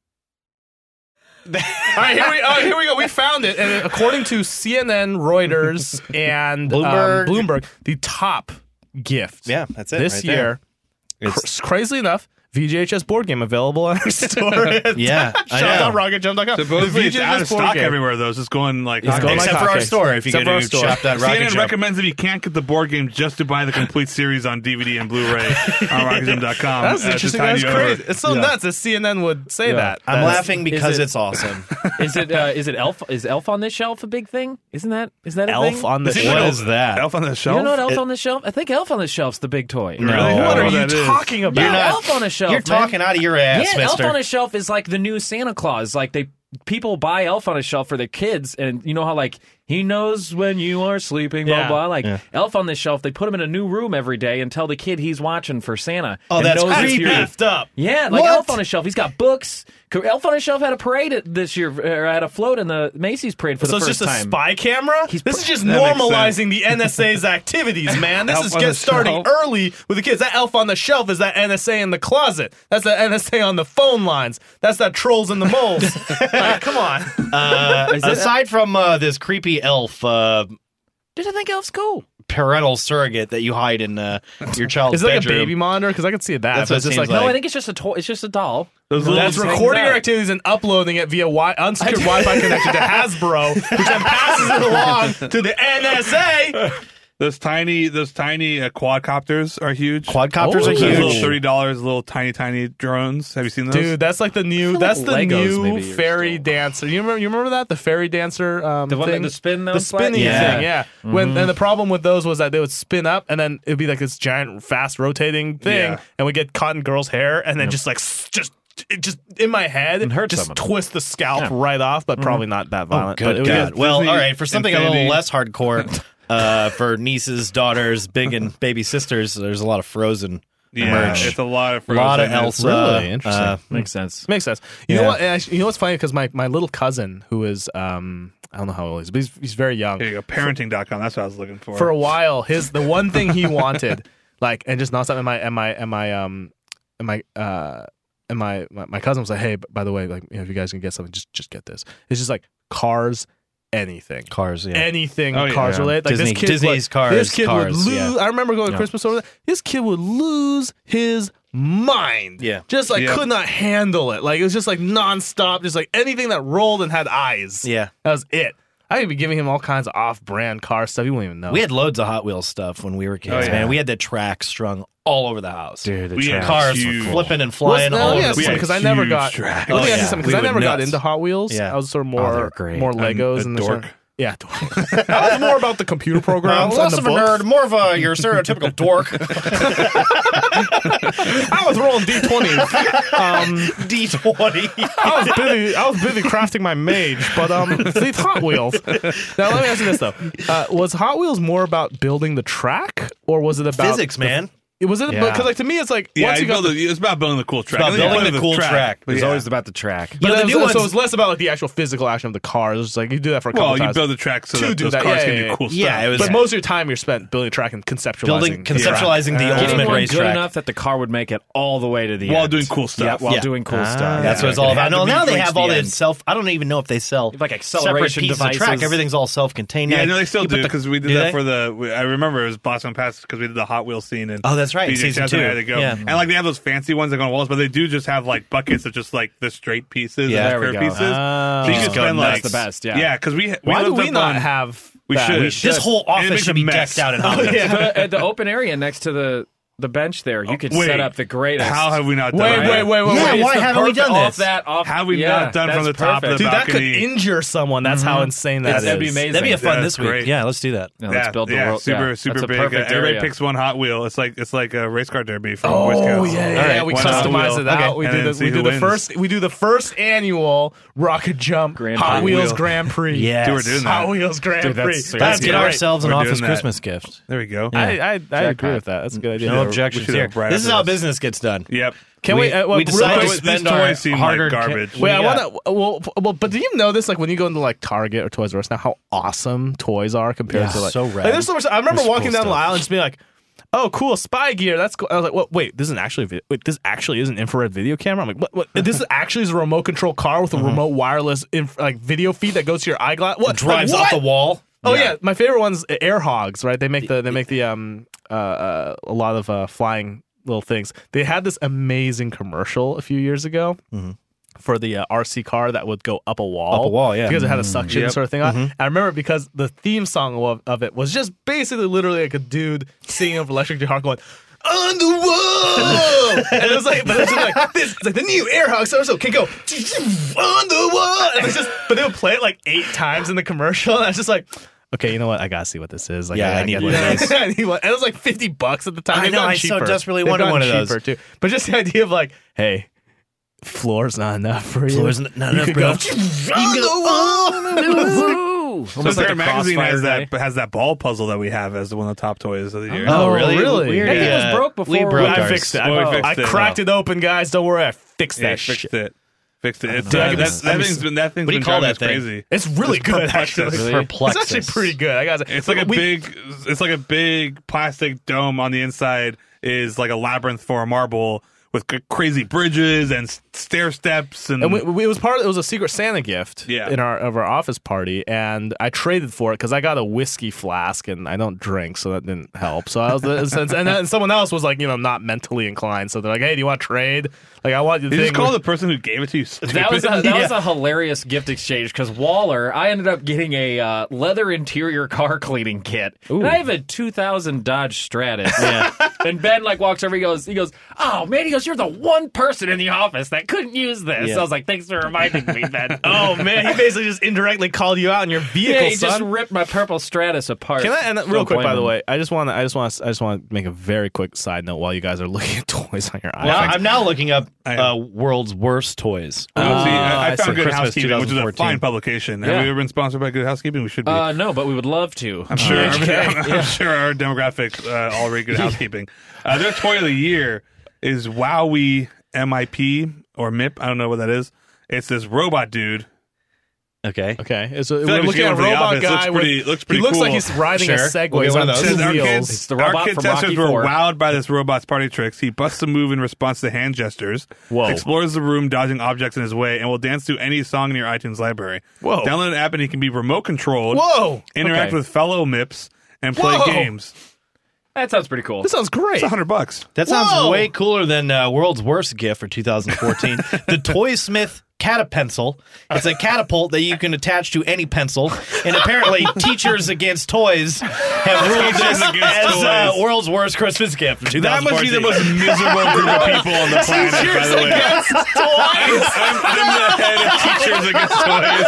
All right, here we, oh, here we go. We found it. And according to C N N, Reuters, and Bloomberg. um, Bloomberg, the top gift Yeah, that's it. this right year, there. cr- It's- crazily enough, V G H S board game available on our store at Yeah, I shop know. dot rocket jump dot com. Supposedly The it's out of V G H S board stock game. everywhere though. So it's going like It's going Except like for our hotcakes. store. If you Except go for our to store. shop dot rocket C N N jump. recommends if you can't get the board game, just to buy the complete series on D V D and Blu-ray on rocket jump dot com. That's Uh, to interesting. tide That's you over. crazy. It's so Yeah. nuts that C N N would say Yeah. that. I'm That's- laughing because it- it's awesome. Is it uh, is it Elf is Elf on the Shelf a big thing? Isn't that is that a Elf thing? on the Is it shelf. What like is that? Elf on the You shelf. don't know what Elf It- on the Shelf? I think Elf on the Shelf's the big toy. Really? No. What Oh, are you that is. talking about? You're not- Elf on a Shelf. You're man. talking out of your ass, Yeah, mister. Elf on a Shelf is like the new Santa Claus. Like they people buy Elf on a Shelf for their kids, and you know how like he knows when you are sleeping, blah Yeah. blah. Like Yeah. Elf on the Shelf, they put him in a new room every day and tell the kid he's watching for Santa. Oh, and that's knows it's creepy. here. Effed up. Yeah, like What? Elf on a Shelf. He's got books. Elf on a Shelf had a parade at- this year, or had a float in the Macy's parade for So the it's first just a time. spy camera? He's This pr- is just That makes normalizing the N S A's activities, man. This Elf is on get the starting Shelf. early with the kids. That Elf on the Shelf is that N S A in the closet. That's that N S A on the phone lines. That's that Trolls and the Moles. Like, come on. Uh, aside from uh, this creepy elf uh, Did I think Elf's cool? parental surrogate that you hide in uh, your child's Is it like bedroom. a baby monitor? Because I could see that. That's but what it's it just seems like, like. No, I think it's just a toy. It's just a doll. Those little that's Those things recording your out. activities and uploading it via wi- unsecured Wi-Fi connection to Hasbro, which then passes it along to the N S A. Those tiny, those tiny uh, quadcopters are huge. Quadcopters Oh. are Those little huge. thirty dollars, little tiny, tiny drones. Have you seen those? Dude, that's like the new. feel That's like the Legos new maybe are fairy still- dancer. You remember? You remember that the fairy dancer? Um, The one that- thing? the spin the those spinning flat- Yeah. thing. Yeah. When and the problem with those was that they would spin up and then it'd be like this giant, fast rotating thing, Yeah. and we get caught in girls' hair, and then just like s- just. It just in my head, And hurt just someone. twist the scalp Yeah. right off, but probably not that Oh, violent. but good it would God. get- Well, Disney all right. For something a Infinity. little less hardcore, uh, for nieces, daughters, big and baby sisters, there's a lot of Frozen yeah, merch. it's a lot of A lot of Frozen. Elsa. Really interesting. uh, Makes sense. Makes sense. You Yeah. know what? and actually- You know what's funny? Because my, my little cousin, who is um I don't know how old he is, but he's, he's very young. Here you go, parenting dot com. That's what I was looking for. For a while, his the one thing he wanted, like, and just nonstop. And my and my and my um and my uh and my my, my cousin was like, hey, b- by the way, like, you know, if you guys can get something, just just get this. It's just like Cars, anything. Cars, yeah. Anything Oh, yeah. Cars Yeah. related, like Disney- this kid Disney's would, Cars, This kid Cars, would lose. yeah. I remember going to Yeah. Christmas over there. This kid would lose his mind. Yeah. just like Yeah. could not handle it. Like it was just like nonstop, just like anything that rolled and had eyes. Yeah. that was it. I could be giving him all kinds of off-brand car stuff. You wouldn't even know. We had loads of Hot Wheels stuff when we were kids, Oh, yeah. man. We had the tracks strung all over the house. dude, the We had trash. Cars Huge. flipping and Well, flying no, all let me over ask the you place. something because I never huge got. track. Let me Oh, ask you yeah. something We because I were never got nuts. into Hot Wheels. Yeah. I was sort of Oh, they more were great. more I'm Legos a and this dork. one. Yeah, dork. I was more about the computer Uh, programs less and of the a books. nerd, more of a your stereotypical dork. I was rolling D twenties. Um, D twenty. I was busy. I was busy crafting my mage, but um, these Hot Wheels. Now let me ask you this though: uh, was Hot Wheels more about building the track, or was it about Physics, the- man. It was it Yeah. because like to me it's like Yeah, once you you got build the, the, it's about building the cool track. about And then you building play the with cool track. But It's yeah. always about the track. but Yeah, the then- new so, ones- so it's less about like the actual physical action of the cars. It's like you do that for a couple Well, you times. build the track so To that do those that, cars yeah, can yeah, do yeah. cool stuff. Yeah, it was but most of your time you're spent building a track and conceptualizing. building, the track. conceptualizing the Uh, ultimate Getting one racetrack. good enough that the car would make it all the way to the While end. doing cool stuff. Yeah, while Yeah. doing cool Ah, stuff. That's Yeah. what it's all It about. had No, to be now they reached have all the the end. self. I don't even know if they sell Like separate acceleration pieces of track. devices. Everything's all self-contained. Yeah, Now, no, they still you put do the- because we did do that they? for the. We, I remember it was Boston Pass because we did the Hot Wheels scene and Oh, that's right, B J season Chesney two. had to go. Yeah. And like they have those fancy ones that go on walls, but they do just have like buckets of just like the straight pieces, Yeah, and the there we curved go. pieces. Oh. so you Just can go spend nuts. like That's the best, yeah. yeah, because we, we Why do lived we up not on- have? We that? should. We This whole And it office makes should a be mess. decked out in Hot Wheels. The- at the open area next to the the bench there, you could Wait, set up the greatest. How have we not done Wait, that? wait, wait, wait, Yeah, wait. why It's the haven't we perfect- done off this? that? Off, How have we yeah, not done from that's the top of the perfect. Dude, that could balcony. injure someone. That's how insane that It's- is. that'd be amazing. That'd be a fun Yeah, this that's week. great. Yeah, let's do that. Yeah, let's Yeah, build the yeah, world. super, yeah, super that's a big. perfect Everybody area. picks one Hot Wheel. It's like it's like a race car derby from Oh Boy Scouts. yeah, yeah, All yeah. right, We one Hot customize Wheel. it out. Okay. We And do then the see we who do the wins. first we do the first annual Rocket Jump Grand Hot Prix. Wheels Wheel. Grand Prix. Yes. Dude, we're doing that. Hot Wheels Grand Dude, that's Prix. seriously Let's get great. ourselves an We're office doing that. Christmas gift. There we go. I I, I agree Jackpot. with that. That's a good idea. No we objections should here. have right This is after how this. business gets done. Yep. Can we, we? Uh, well, we real decided quick, to spend these our toys seem like hard-earned garbage. ca- Wait, I Yeah. want to. Well, well, but do you know this? Like when you go into like Target or Toys R Us now, how awesome toys are compared Yeah, to like. so rad. Like, there's so much. I remember There's walking cool down the stuff. aisle and just being like, "Oh, cool, spy gear. That's cool." I was like, "What? Wait, this isn't actually. vi- Wait, this actually is an infrared video camera." I'm like, "What? What? This is actually is a remote control car with a remote wireless inf- like video feed that goes to your eyeglass. What Drives like, off what? the wall. Oh yeah. my favorite one's Air Hogs, right? They make the they make the um uh, uh a lot of uh, flying little things. They had this amazing commercial a few years ago for the uh, R C car that would go up a wall, Up a wall, yeah. because it had a suction Yep. sort of thing on. And I remember because the theme song of, of it was just basically literally like a dude singing over Electric Guitar going. On the wall, and it was like, but it's just like this. It's like the new Air Hog so so can go on the wall, and it's just. But they would play it like eight times in the commercial, and I was just like, okay, you know what? I gotta see what this is. Like, Yeah, I need get one of this. those. I need one. And it was like fifty bucks at the time. I They've know, gotten I so cheaper. desperately They've wanted gotten one of those. cheaper too. But just the idea of like, hey, floor's not enough for you. Floor's not You enough, could bro. go, on the wall. So Almost like Fair a Magazine has Crossfire that has that ball puzzle that we have as one of the top toys of the year. Oh, really? We, That thing was uh, broke before We we- broke I ours. fixed it. Well, we I, fixed I it. cracked it open, guys. Don't worry, I fixed Yeah, that fixed shit. it. Fixed it. It's, Dude, I uh, can that, just- that I'm thing's been that thing's What do you been call driving us that thing? crazy. It's really It's good, Perplexus. actually. Really? Perplexus. It's actually pretty good. I gotta say. It's like a We- big, it's like a big plastic dome on the inside is like a labyrinth for a marble with c- crazy bridges and s- stair steps and, And we, we, it was part of, it was a Secret Santa gift Yeah. in our of our office party, and I traded for it because I got a whiskey flask and I don't drink, so that didn't help. So I was and, and then someone else was like, you know, not mentally inclined, so they're like, hey, do you want to trade? Like, I want you to you just think. call the person who gave it to you stupid. That was a, that Yeah. was a hilarious gift exchange because Waller, I ended up getting a uh, leather interior car cleaning kit, and I have a two thousand Dodge Stratus. Yeah. And Ben like walks over, he goes, he goes, oh man, he goes, you're the one person in the office that couldn't use this. Yeah. So I was like, thanks for reminding me, Ben. Oh man, he basically just indirectly called you out in your vehicle, yeah, he just son. ripped my purple Stratus apart. Can I? And real Don't quick, blame by the him. way, I just want to, I just want to, I just want to make a very quick side note while you guys are looking at toys on your Well, iPhone. I'm now looking up I uh, am. world's worst toys. Oh, see, I, I I found see. Good Christmas Housekeeping, which is a twenty fourteen. fine publication. Yeah. Have we ever been sponsored by Good Housekeeping? We should be. Uh, no, but we would love to. I'm sure. Uh, okay. I'm, I'm sure our demographics uh, all read Good Housekeeping. Uh, their toy of the year is Wowie M I P or M I P. I don't know what that is. It's this robot dude. Okay. Okay, so like we're we looking should at a go for the robot outfits. Looks guy. pretty- with, looks pretty he looks like cool. he's riding Sure. a Segway. We'll get He's one on of those. two Says our wheels. kids, It's the our robot kid from testers Rocky were four. wowed by this robot's party tricks. He busts a move in response to hand gestures, Whoa. explores the room, dodging objects in his way, and will dance to any song in your iTunes library. Whoa. Download an app and he can be remote controlled, Whoa! interact Okay. with fellow M I Ps, and play Whoa. games. That sounds pretty cool. This sounds great. It's a hundred bucks. That sounds Whoa! way cooler than uh, world's worst gift for two thousand fourteen. The Toy Smith Catapencil. It's a catapult that you can attach to any pencil. And apparently, Teachers Against Toys have ruled this as uh, world's worst Christmas gift. Of That must be the most miserable group of people on the planet, by the way. I'm, I'm, I'm the head of Teachers Against Toys.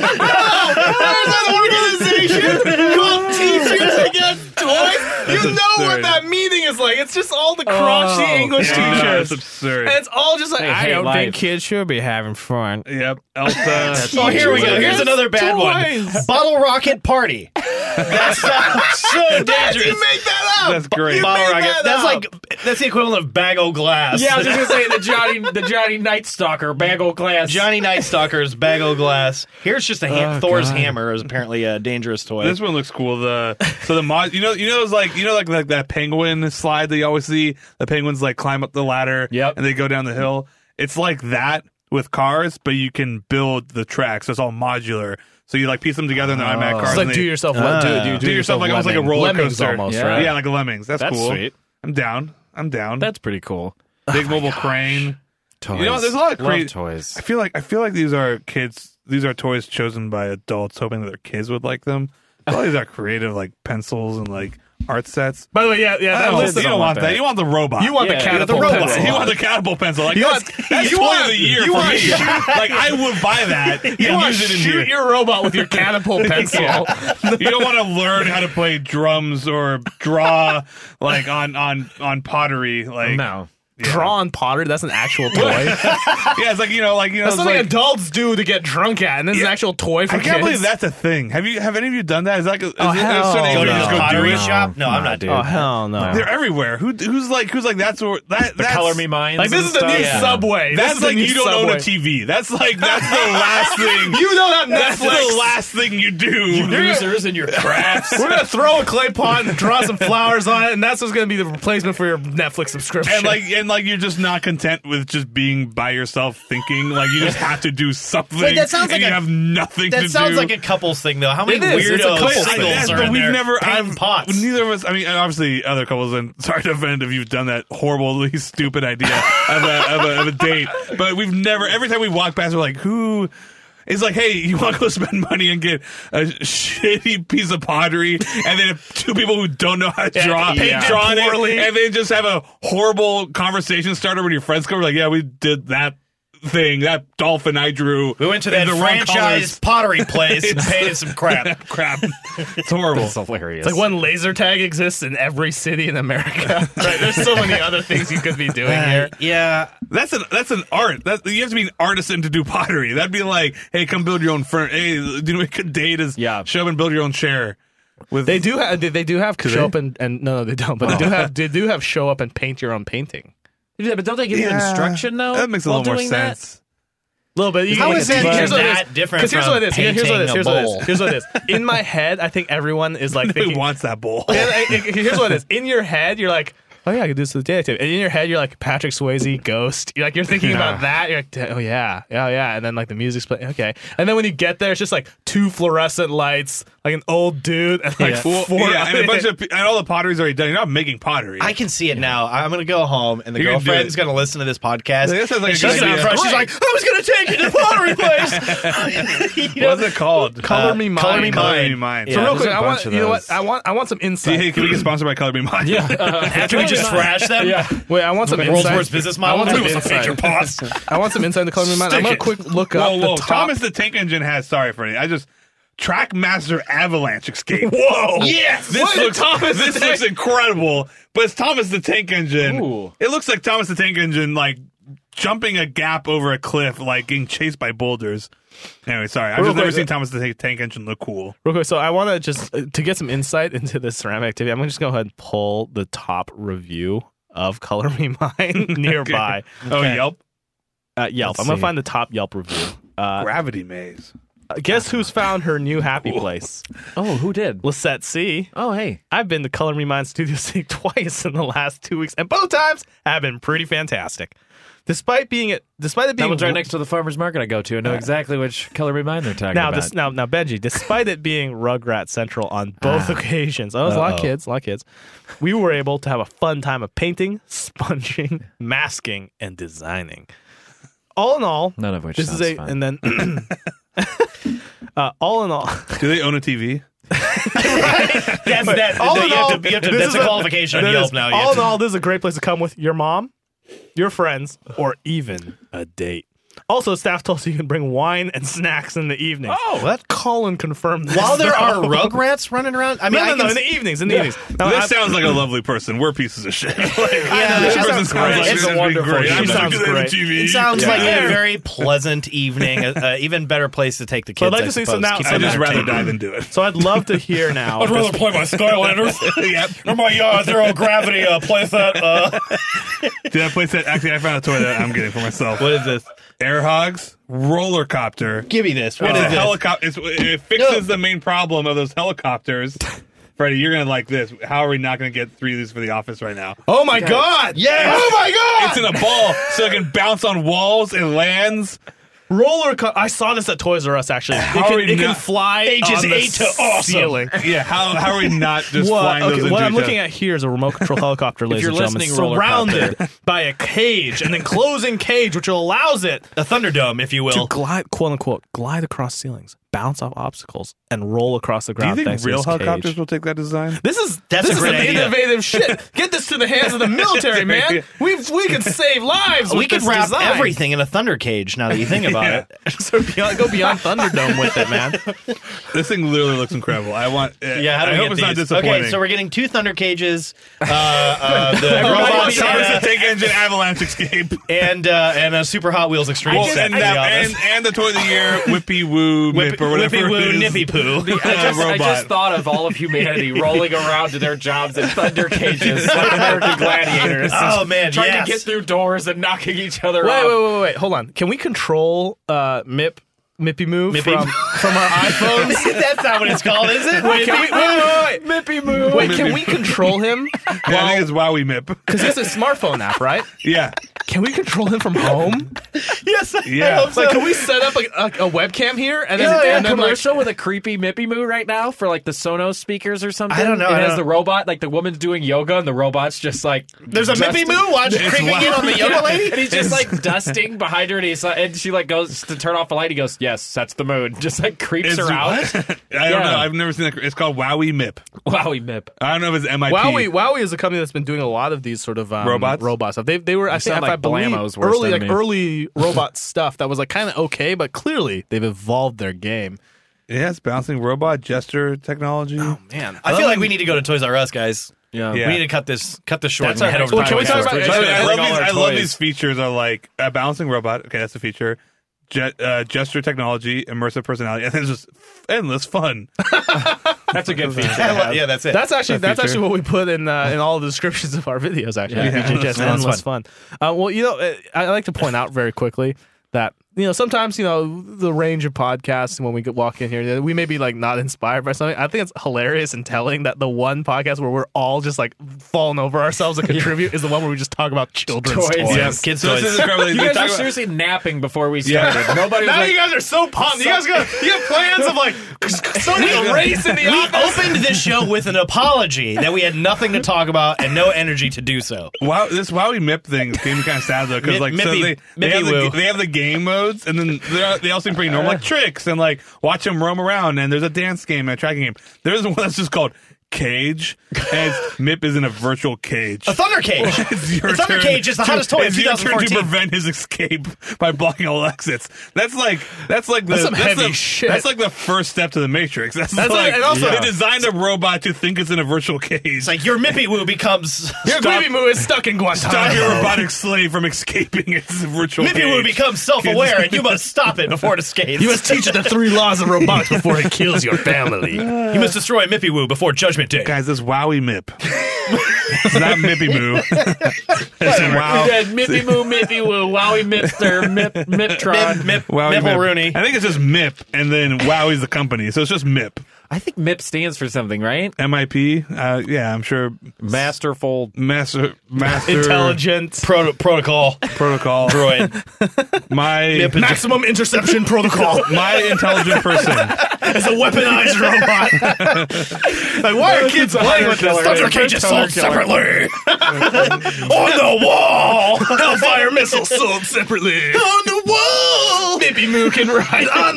There's an organization called Teachers Against Toys. That's You know what absurd. that meeting is like. It's just all the crotchety Oh, English Yeah, teachers. it's absurd. And it's all just like, They I hate don't life. think kids should be having fun. Yep, Elsa. Oh, here we go. Here's another bad Toys. one. Bottle Rocket Party. That sounds so dangerous. You make that up. That's great. Bottle made Rocket. that That's up. like that's the equivalent of Bag O' Glass. Yeah, I was just gonna say the Johnny, the Johnny Night Stalker, bag o' glass. Johnny Night Stalker's Bag O' Glass. Here's just a ham- Oh, Thor's God. hammer is apparently a dangerous toy. This one looks cool. The so the mod, you know, you know, those like you know, like like that penguin slide that you always see. The penguins like climb up the ladder, Yep. and they go down the hill. It's like that with cars, but you can build the tracks. So it's all modular. So you like piece them together in the iMac cars. It's and like they- do yourself, Ah. do, do, do yourself like almost like a roller Lemmings coaster, almost, Yeah. right? Yeah, like a Lemmings. That's, That's cool. sweet. I'm down. I'm down. That's pretty cool. Big mobile crane. Toys. You know, there's a lot of Love crea- toys. I feel like I feel like these are kids. These are toys chosen by adults, hoping that their kids would like them. A lot of these are creative, like pencils and like art sets. By the way, yeah, yeah. I That don't, list you is don't on want my that. bag. You want the robot. You want Yeah, the yeah, catapult the robot. pencil. You want the catapult pencil. Like You that's, want- that's you toy want- of the year you for want me. shoot- Like I would buy that and You want use to it in shoot here. your robot with your catapult pencil. You don't want to learn how to play drums or draw like on on on pottery. Like No. yeah. Draw on pottery. That's an actual toy. Yeah, it's like you know, like you know, That's it's something like, adults do to get drunk at, and this is an Yeah. actual toy for I kids. can't believe that's a thing. Have you have any of you done that? Is that is Oh, there hell a certain age Go where to you the just go do pottery it? shop? No, I'm Nah, not dude. doing Oh hell no! They're everywhere. Who who's like who's like that's where that The that's, Color Me Minds. Like this and is the stuff. new Yeah. Subway. This That's is the like new you don't Subway. own a T V. That's like that's the last thing. You don't have That's Netflix. the last thing you do. Losers in your crafts. We're gonna throw a clay pot and draw some flowers on it, and that's what's gonna be the replacement for your Netflix subscription. And like and like you're just not content with just being by yourself thinking. Like you just have to do something. Wait, that sounds and like you a- have nothing That to sounds do. like a couples thing, though. How many It is. It's a weirdo couples I- thing. singles yes, are but in we've there never. painting I've, pots? Neither of us. I mean, obviously, other couples. And sorry to offend if you've done that horribly stupid idea of, a, of, a, of a date. But we've never. Every time we walk past, we're like, who? It's like, hey, you want to go spend money and get a shitty piece of pottery, and then two people who don't know how to draw, paint it draw on poorly. it, and then just have a horrible conversation starter when your friends come. Like, yeah, we did that thing, that dolphin I drew. We went to in that the wrong franchise colors. pottery place and painted some crap. Crap, it's horrible. That's hilarious. It's like one laser tag exists in every city in America. Right? There's so many other things you could be doing here. Yeah, That's an that's an art. That you have to be an artisan to do pottery. That'd be like, hey, come build your own furniture. Hey, you know, a good date is Yeah. show up and build your own chair. With They do have. They do have show they? up and, and no, no, they don't. But they do have. They do have show up and paint your own painting. yeah, but don't they give you Yeah, instruction though? That makes a while little more doing that? sense. A little bit. You How can- is that here's what it that is. different 'Cause here's from what it is. Here- Here's what it is. painting Here's a what it is. bowl? Here's what it is. In my head, I think everyone is like Nobody thinking. wants that bowl. And, uh, here's what it is. In your head, you're like, oh yeah, I could do this to the date activity. And in your head, you're like Patrick Swayze, Ghost. You're like you're thinking about that. You're like, oh yeah, yeah, yeah. And then like the music's playing. Okay. And then when you get there, it's just like two fluorescent lights, like an old dude, and like Well, four. yeah, and a bunch of and all the pottery's already done. You're not making pottery. I can see it now. I'm going to go home, and the You're gonna do girlfriend's it. going to listen to this podcast. That sounds like and a good she's gonna idea. front- She's like, I was going to take you to the pottery place. You know? What's it called? Color Uh, Me Mine. Color Me Color Mine. Me Mine. Yeah. So real there's quick, a I bunch want of you know what those. I want. I want some insight. Hey, can we get sponsored by Color Me Mine? Yeah. After we just trash them, Yeah. Wait, I want some world's insight. worst business I model. want some We will paint your insight. pots. I want some insight into Color Me Mine. I'm Stick gonna it. quick look up Whoa, whoa! the top. Thomas the Tank Engine has. Sorry for it. I just Trackmaster Avalanche Escape. Whoa! Yes. This What? looks Thomas the this Tank- looks incredible, but it's Thomas the Tank Engine. Ooh. It looks like Thomas the Tank Engine, like jumping a gap over a cliff, like getting chased by boulders. Anyway, sorry, I've Real just never quick, seen Thomas the Tank- Tank Engine look cool. Real quick, so I want to just uh, to get some insight into this ceramic activity. I'm gonna just go ahead and pull the top review of Color Me Mine nearby. Oh, Yelp Uh, Yelp. Let's I'm gonna see. find the top Yelp review. Uh, Gravity Maze. guess who's found her new happy place? Oh, who did? Lisette C. Oh, hey. I've been to Color Me Mine Studio City twice in the last two weeks, and both times have been pretty fantastic. Despite being it, despite it That being one's right next to the farmer's market I go to. I know exactly which Color Me Mine they're talking now, about. this, now, now, Benji. Despite it being Rugrat Central on both occasions, oh, it was a lot of Uh-oh. kids, a lot of kids. We were able to have a fun time of painting, sponging, masking, and designing. all in all, None of which this sounds is a, fun. and then, uh, all in all, Do they own a T V? That's that. all you in have all, to, you have to, this that's is a qualification on that Yelp is- now. You All have in to- all, this is a great place to come with your mom, your friends, or even a date. Also, staff told us you can bring wine and snacks in the evening. Oh, what? Colin confirmed this. While there though. are Rugrats running around, I mean, no, no, I no, can in the evenings, in the evenings. Now, This I- sounds like a lovely person. We're pieces of shit. Like, Yeah, this she person sounds sounds great. like It's this a would be wonderful- great. she I'm sounds just gonna have great. a T V. It sounds Yeah. like Yeah. a very pleasant evening. A, a even better place to take the kids. I'd like I to see suppose. some now- Keep so I'd them just rather entertained. dive into it. so I'd love to hear now. I'd rather play my Skylanders. Yep. or my uh, zero gravity uh, playset. Uh. Did I place that? Actually, I found a toy that I'm getting for myself. What is this? Air Hogs roller copter. Give me this. What It's is a this? helicopter. It's, it fixes the main problem of those helicopters. Freddie, you're gonna like this. How are we not gonna get three of these for the office right now? Oh my god! Yes! Oh my god! It's in a ball, so it can bounce on walls and lands. roller co- I saw this at Toys R Us actually. It How can, are we it can not- fly Ages on the eight to awesome. ceiling. Yeah, how how are we not just What, flying those okay, into what I'm each looking other? at here is a remote control helicopter, ladies you're and gentlemen, listening, roller surrounded by a cage, an enclosing cage, which allows it A Thunderdome, if you to will. glide, quote unquote, glide across ceilings, bounce off obstacles, and roll across the Do you ground. think thanks real to this helicopters cage. will take that design? This is That's this a is great some idea. innovative shit. Get this to the hands of the military, man. We we can save lives. We with could this wrap design. everything in a Thunder cage now that you think about Yeah. it. So beyond, go beyond Thunderdome with it, man. This thing literally looks incredible. I want. Uh, Yeah, how do I we hope get it's not these? disappointing. Okay, so we're getting two Thunder cages, uh, uh, the Robot robot Cars Santa, to take engine avalanche escape. and uh, and a Super Hot Wheels Extreme Well, set and, for the that, office. and, and the toy of the year, Whippy Woo, Whippy, Mip, or whatever Whippy Woo, it is. Nippy Poo. I just, I robot. just thought of all of humanity rolling around to their jobs in thunder cages like American gladiators. Oh, man, trying yes. to get through doors and knocking each other Wait, off. wait, wait, wait, hold on. Can we control uh, Mip, Mippy Moo Mippy from, Moo. from our iPhones? That's not what it's called, is it? Wait, can we, wait, wait, wait, Mippy Moo. wait. Can we control him? Yeah, I think it's Wowie Mip. Because he has a smartphone app, right? Yeah. Can we control him from home? Yes, I Yeah. hope so. Like, can we set up a, a, a webcam here and then, Is there and a then like, commercial with a creepy Mippy Moo right now for like the Sonos speakers or something? I don't know, It I has don't- the robot, like the woman's doing yoga and the robot's just like There's a dusting- Mippy Moo watch creeping in on the yoga lady? and he's just like dusting behind her, and he's like, and she like goes to turn off the light. He goes, "Yes, that's the moon." Just like creeps It's- her out. I don't Yeah. know. I've never seen that. It's called Wowie Mip. Wowie Mip. I don't know if it's M I P. Wowie, Wowie is a company that's been doing a lot of these sort of um, Robots? robot stuff. They they were I think sound if I like believe Blammo's worst early like enemy. early robot stuff that was like kind of okay, but clearly they've evolved their game. Yeah, it's bouncing robot gesture technology. Man, I feel like we need to go to Toys R Us, guys. Yeah. Yeah. We need to cut this cut this short That's and our head next over one. to Can we Toys talk R Us. about- I, We're I gonna love bring all these. our I love toys. these features. Are like a bouncing robot. Okay, that's the feature. Je- uh, gesture technology, immersive personality, and then just endless fun. That's a good feature. to I love- have. yeah, that's it. That's actually That that's feature. actually what we put in uh, in all the descriptions of our videos. Actually, Yeah. feature just Yeah, that's endless fun. Uh, well, you know, uh, I like to point out very quickly that you know sometimes you know the range of podcasts, and when we get- walk in here, we may be like not inspired by something. I think it's hilarious and telling that the one podcast where we're all just like falling over ourselves to contribute is the one where we just talk about children's Toys. toys. Yeah, kids So toys. this is incredible. You They guys talk were about- seriously napping before we Yeah. started. Nobody was Now like, you guys are so pumped. You guys got you have plans of like starting a race in the We office. opened this show with an apology that we had nothing to talk about and no energy to do so. Wow, this Wowie Mip thing came kind of sad though, because Mip- like so Mippy- they they have, Mippy Woo. the, they have the game modes, and then they're- they all seem pretty normal, like tricks and like watch them roam around. And there's a dance game and a tracking game. There's one that's just called Cage, and it's, Mip is in a virtual cage. A Thunder Cage. It's your The Thunder turn Cage is the to- hottest toy of It's your turn to twenty fourteen. prevent his escape by blocking all exits. That's like that's like the, That's some heavy the, shit. That's like the first step to the Matrix. That's, That's like, like- and also- they designed a robot to think it's in a virtual cage. It's like your Mippy Woo becomes Your Stop- baby moo is stuck in Stop your Guantanamo. robotic slave from escaping its virtual Mippy cage. Woo becomes self-aware, and you must stop it before it escapes. You must teach it the three laws of robotics before it kills your family. You must destroy Mippy Woo before Judgment Day. Guys, this Wowie Mip. It's not Mippy Moo. It's a wow. We did Mippy Moo, Mippy Woo, Wowie Mipster, Mip, Miptron. Mip, Mip, Wowie Mipple Mip. Rooney. I think it's just Mip, and then Wowie's the company, so it's just Mip. I think M I P stands for something, right? M I P. Uh, yeah, I'm sure. Masterful. Master. Master. Intelligent. Pro- protocol. Protocol. Droid. My. Maximum interception protocol. My intelligent person. It's a weaponized robot. Like, why are kids playing with this? Thunder cages sold separately. On the wall. Hellfire missiles sold separately. On the wall. Mippy Moo can ride on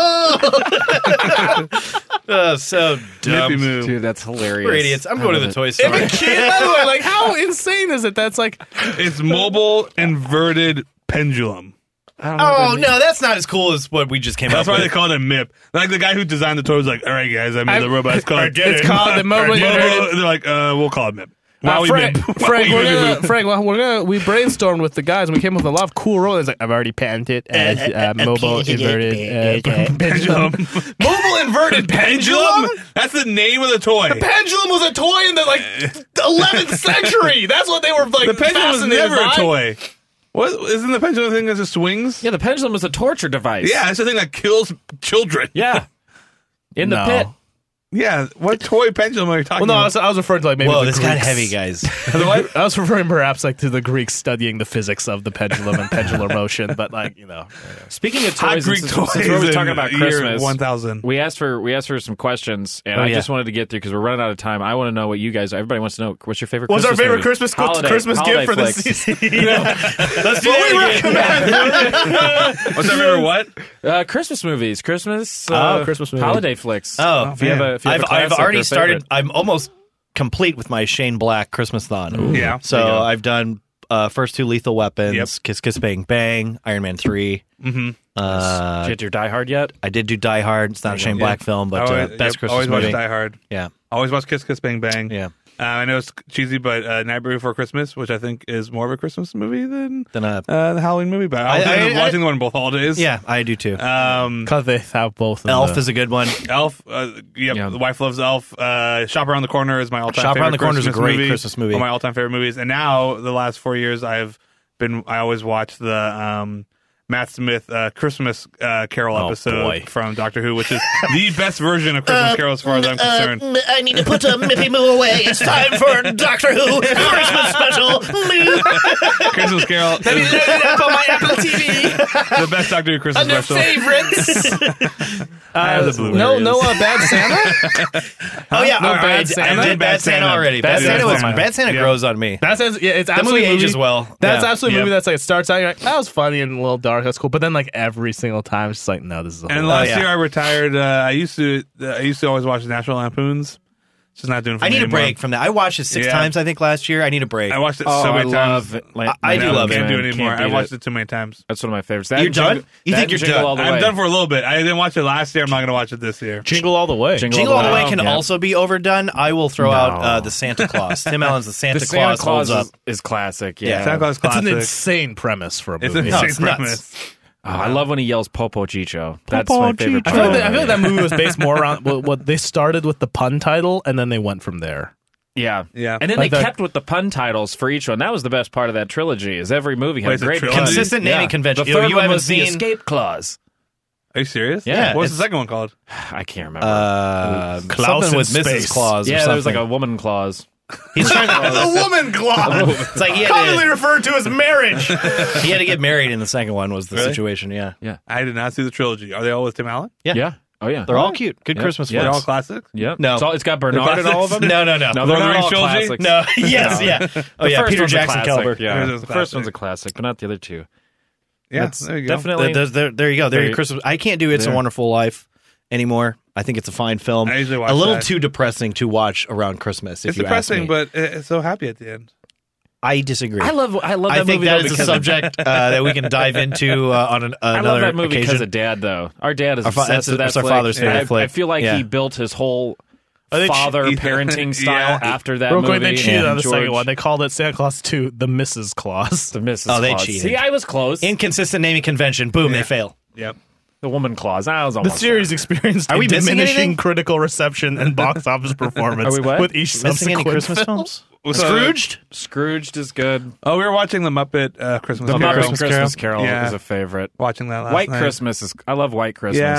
the wall. Uh, so dumb. Mippy Moo. Dude, that's hilarious. We're idiots. I'm I going to love the it. Toy If Story. a kid, by the way, like, how insane is it? That's like, It's mobile inverted pendulum. I don't know what Oh, that means. no, that's not as cool as what we just came That's up why with. they called it M I P. Like the guy who designed the toy was like, "All right, guys, I made I- the robot. It's called. I did it's it. called the mobile Mobile." inverted. They're like, uh, "We'll call it M I P." Now, Wowie Frank, M I P. Frank, Wowie we're M I gonna, P. Frank, well, we're gonna, we brainstormed with the guys and we came up with a lot of cool roles. It's like, I've already patented as uh, mobile inverted uh, pendulum. Mobile inverted pendulum? That's the name of the toy. Pendulum was a toy in the like eleventh century. That's what they were like. The pendulum was fascinated never a by. toy. What isn't the pendulum thing that just swings? Yeah, the pendulum was a torture device. Yeah, it's the thing that kills children. Yeah. In the No. pit. Yeah, what toy pendulum are you talking Well, no, I about? was, I was referring to like maybe Whoa, the this got Greeks. heavy, guys. I was referring perhaps like to the Greeks studying the physics of the pendulum and pendular motion, but like you know, Speaking of Hot toys, Greek since, toys. since we're in talking about year Christmas, one thousand. we asked for we asked for some questions, and Oh, I yeah. just wanted to get through because we're running out of time. I want to know what you guys. Everybody wants to know what's your favorite. what's our Christmas favorite movie? Christmas Holiday- Christmas holiday gift for the flicks. season? Let's do that again. What's our favorite what? Uh, Christmas movies, Christmas, Oh, uh, Christmas movie. holiday flicks. Oh, if you have a, if you have I've, a classic I've already or a started. favorite. I'm almost complete with my Shane Black Christmas thon. Yeah. So There you go. I've done uh, first two Lethal Weapons, Yep. Kiss Kiss Bang Bang, Iron Man three. Mm-hmm. Uh, Did you get your Die Hard yet? I did do Die Hard. It's not a Shane Black film, but uh, always, best yep, Christmas always movie. watch Die Hard. Yeah, Always watch Kiss Kiss Bang Bang. yeah. Uh, I know it's cheesy, but uh, Nightmare Before Christmas, which I think is more of a Christmas movie than Then uh, uh, the Halloween movie. But I was I- I- watching the one on both holidays. yeah, I do too. Um, Because they have both. in Elf the- is a good one. Elf. Uh, yep, Yeah. The Wife Loves Elf. Uh, Shop Around the Corner is my all-time Shop favorite Around the Corner is a Christmas great movie. Christmas movie. One of my all-time favorite movies. And now, the last four years, I've been. I always watch the um, Matt Smith uh, Christmas uh, Carol Oh, episode boy. from Doctor Who, which is the best version of Christmas Carol as far as I'm concerned. Uh, I need to put a Mippy Moo away. It's time for Doctor Who Christmas special. Moo. Christmas Carol is up on my Apple T V the best Doctor Who Christmas under special. favorites. I have the Uh, Blu-ray. no, no, uh, Bad Santa. Oh yeah, No all Bad right. I Santa? did Bad Santa already. Bad Bad Santa Santa. was Bad Santa Yeah. grows on me. That's as, yeah, it's That absolutely movie a movie- ages well. That's Yeah. absolutely a Yep. movie that's like it starts out you're like that was funny and a little dark. That's cool, but then like every single time it's just like no, this is a And whole last yeah. year I retired. Uh, I used to. Uh, I used to always watch National Lampoons. Just not doing. It for I me need a anymore. break from that. I watched it six Yeah. times. I think last year. I need a break. I watched it Oh, so I many times. love it. Like, I- I do Now love can't it. do it Can't anymore. I beat watched it. it too many times. That's one of my favorites. That You're and Jingle- done? You that think and you're Jingle done? All the I'm way. done for a little bit. I didn't watch it last year. I'm not going to watch it this year. Jingle all the way. Jingle Jingle All the Way Way. can Yeah. also be overdone. I will throw No. out uh, the Santa Claus. Tim Allen's The Santa The Santa Claus Claus holds is, up. is classic. Yeah. Yeah, Santa Claus That's an classic. insane premise for a It's movie. an No, insane it's nuts. premise. Oh, I love when he yells "Popo Chicho." That's Popo my favorite. I Chicho. feel, like part that, of I feel like it. that movie was based more around what, what they started with the pun title and then they went from there. Yeah, Yeah. And then Like they that- kept with the pun titles for each one. That was the best part of that trilogy. Is every movie had Wait, a it's a great trilogy? pun. Consistent naming Yeah. convention. The You- third you one haven't was the seen- escape clause. Are you serious? Yeah, What's the it's- second one called? I can't remember. Uh, Klaus something in with space. Missus Claus. or yeah, there was like something. a woman clause. He's trying to. The woman clause. It's like he had, Commonly to, referred to as marriage. he had to get married in the second one. Was the Really? situation? Yeah, I did not see the trilogy. Are they all with Tim Allen? yeah. Yeah. Oh yeah. They're all cute. Good Yeah. Christmas Yeah. They're all flicks. classics? Yep. No. It's, all, it's got Bernard in all of them. No, no, no. No, Lord they're of the not Rings all trilogy? classics. No. Yes. No. Yeah. Oh The yeah. first Peter one's a Jackson classic, Caliber. Yeah, First the one's a first classic. one's a classic, but not the other two. Yeah, That's there you go. definitely. There, there, there you go. There, There your you- Christmas. I can't do It's a There. Wonderful Life anymore. I think it's a fine film. I usually watch a little that. too depressing to watch around Christmas. If It's you ask depressing, me. but it's so happy at the end. I disagree. I love. I love that I think movie that though is a because subject uh, that we can dive into uh, on an, I another love that movie occasion. because of Dad, though. Our dad is Our fa- obsessed that's- with that that's our flick. father's favorite I, I flick. feel like Yeah. he built his whole Oh, they che- father yeah. parenting style Yeah. after that Real movie. quick, they cheated and on the George, second one. They called it Santa Claus two, the Missus Claus. the Missus Oh, they Claus. cheated. See, I was close. Inconsistent naming convention. Boom, Yeah. they fail. Yep. the woman clause. I was The almost series experienced Are a we missing diminishing anything? critical reception and box office performance Are we what? with each Missing any subsequent Christmas film. films? What's up? Scrooged? there. Scrooged is good. Oh, we were watching the Muppet uh, Christmas The Carol. Muppet Christmas, Carol Yeah. is a favorite. Watching that last White night. Christmas is. I love White Christmas. Yeah.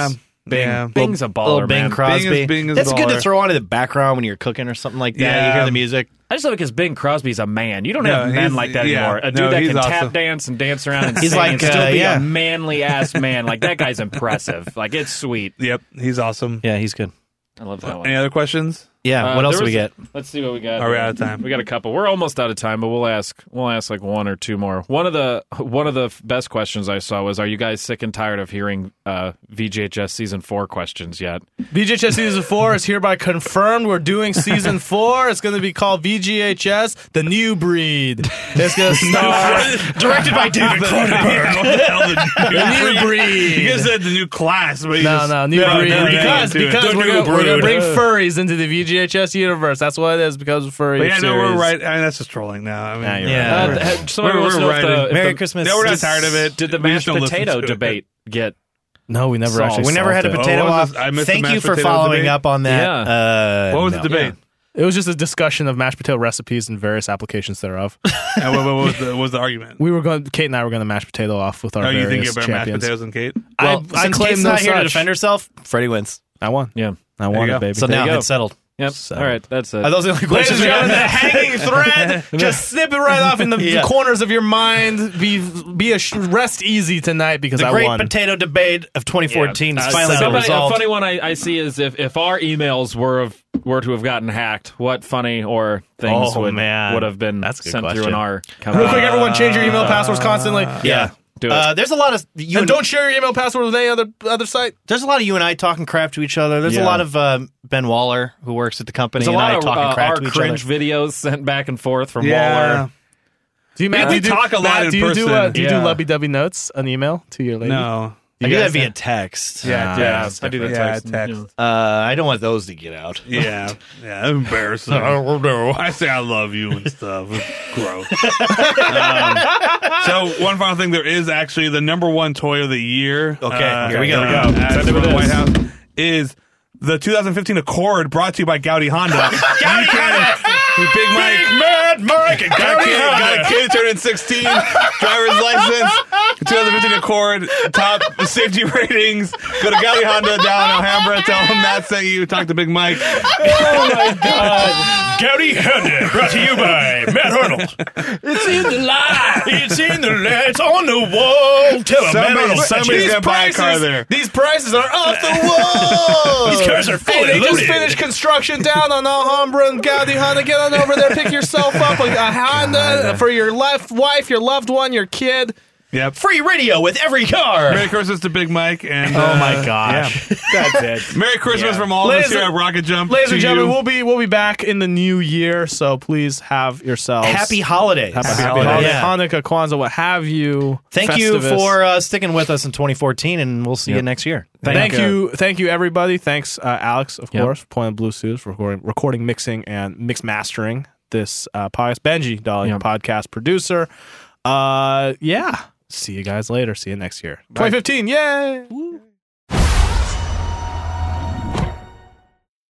Bing. Yeah. Bing's a baller, Little Bing man. Crosby. Bing is- Bing is That's good to baller. throw on in the background when you're cooking or something like that. Yeah. You hear the music. I just love it because Bing Crosby's a man. You don't No, have men he's- like that yeah. anymore. A dude No, that he's can awesome. tap dance and dance around and He's sing like, and still uh, be yeah. a manly ass man. Like that guy's impressive. Like it's sweet. Yep, he's awesome. Yeah, he's good. I love that one. Any other questions? Yeah. Uh, what else there do we was- get? Let's see what we got. Are we here. out of time? We got a couple. We're almost out of time, but we'll ask. We'll ask like one or two more. One of the one of the best questions I saw was, "Are you guys sick and tired of hearing uh, V G H S season four questions yet?" V G H S season four is hereby confirmed. We're doing season four. It's going to be called V G H S: The New Breed. It's going to star Directed by David Cronenberg. What the hell, the new, The New Breed. You guys said the new class, but you No, just- no, New no, Breed. no, no, because no, no, because no, we're no, going we're gonna Breed. bring furries into the V G H S universe. That's what it is, because of furry But yeah, no, we're series. right. I mean, that's just trolling now. I mean, Yeah, you're Yeah. right. Uh, had- somebody We're- wants to we're know if the, right. if Merry the- Christmas. No, we're not Did- tired of it. Did the We just mashed don't listen potato to it. debate get? No, we never Solved. actually We never had a solved it. potato Oh, what was off. this? I missed the Thank you mashed for potato following debate. up on that. Yeah. Uh, What was no. the debate? It was just a discussion of mashed potato recipes and various applications thereof. And what, what was the, what was the argument? We were going. Kate and I were going to mash potato off with our Oh, you think various you're better mashed champions. potatoes than Kate? Well, I, I since claim Kate's no not here to such. defend herself, Freddie wins. I won. Yeah. I won you it, go. baby. So There now you go. it's settled. Yep. So- All right. That's it. Are those the only Ladies questions and we got? gentlemen, the hanging thread. Just snip it right off in the Yeah. corners of your mind. Be be a sh- rest easy tonight because The I great won. potato debate of twenty fourteen Uh, is finally been somebody- resolved. A funny one I, I see is if, if our emails were of, were to have gotten hacked, what funny or things Oh, would man. would have been That's a good sent through question. in our Real company? quick, everyone, change your email passwords constantly. Yeah. Do it. Uh, there's a lot of you And and, don't share your email password with any other other site. there's a lot of you and I talking crap to each other. There's Yeah. a lot of um, Ben Waller who works at the company There's a and lot I of talking uh, crap our to each cringe other. videos sent back and forth from Yeah. Waller. Do you, We Matt, do you do, talk a lot Matt, in do you do, uh, person. do you do Yeah. lovey-dovey notes on email to your lady? No. I You do guys that via know? text. Yeah, Yeah, text. I do that Yeah, text. text. Uh, I don't want those to get out. Yeah, yeah, embarrassing. no. I say I love you and stuff. It's gross. um, so one final thing: there is actually the number one toy of the year. Okay, here we go. uh, Here we go. as Send it with from the this. White House is the two thousand fifteen Accord, brought to you by Gowdy Honda. Gowdy Honda, Big Mike, Mad Mike and got a kid, got a kid turning sixteen, driver's license, twenty fifteen Accord, top safety ratings. Go to Gowdy Honda down in Alhambra. Tell them Matt sent you. Talk to Big Mike. Oh my God! Gowdy Honda, brought to you by Matt Arnold. It's in the light. It's in the lights on the wall. Tell him Matt Somebody- Arnold. sent somebody's you. gonna buy a car there. These prices are off the wall. These cars are fully Hey, they just loaded. finished construction down on Alhambra and Gowdy Honda. Get on over there, pick yourself up a, a Honda for your left wife, your loved one, your kid. Yep. Free radio with every car. Merry Christmas to Big Mike. And Oh uh, my gosh. That's it. yeah. Merry Christmas Yeah. from all of Ladies us here and- at Rocket Jump. Ladies to and gentlemen, you. we'll be we'll be back in the new year, so please have yourselves Happy holidays. happy, Happy happy holidays. holidays, Yeah. Hanukkah, Kwanzaa, what have you. Thank you Festivus. for uh, sticking with us in twenty fourteen, and we'll see you Yep. next year. Thank, Thank, you, thank you, everybody. Thanks, uh, Alex, of Yep. course, for Point Blue Suits for recording, recording, mixing, and mix mastering this uh, podcast. Benji, Dolly, Yep. podcast producer. Uh, yeah. See you guys later. See you next year. twenty fifteen. Yay!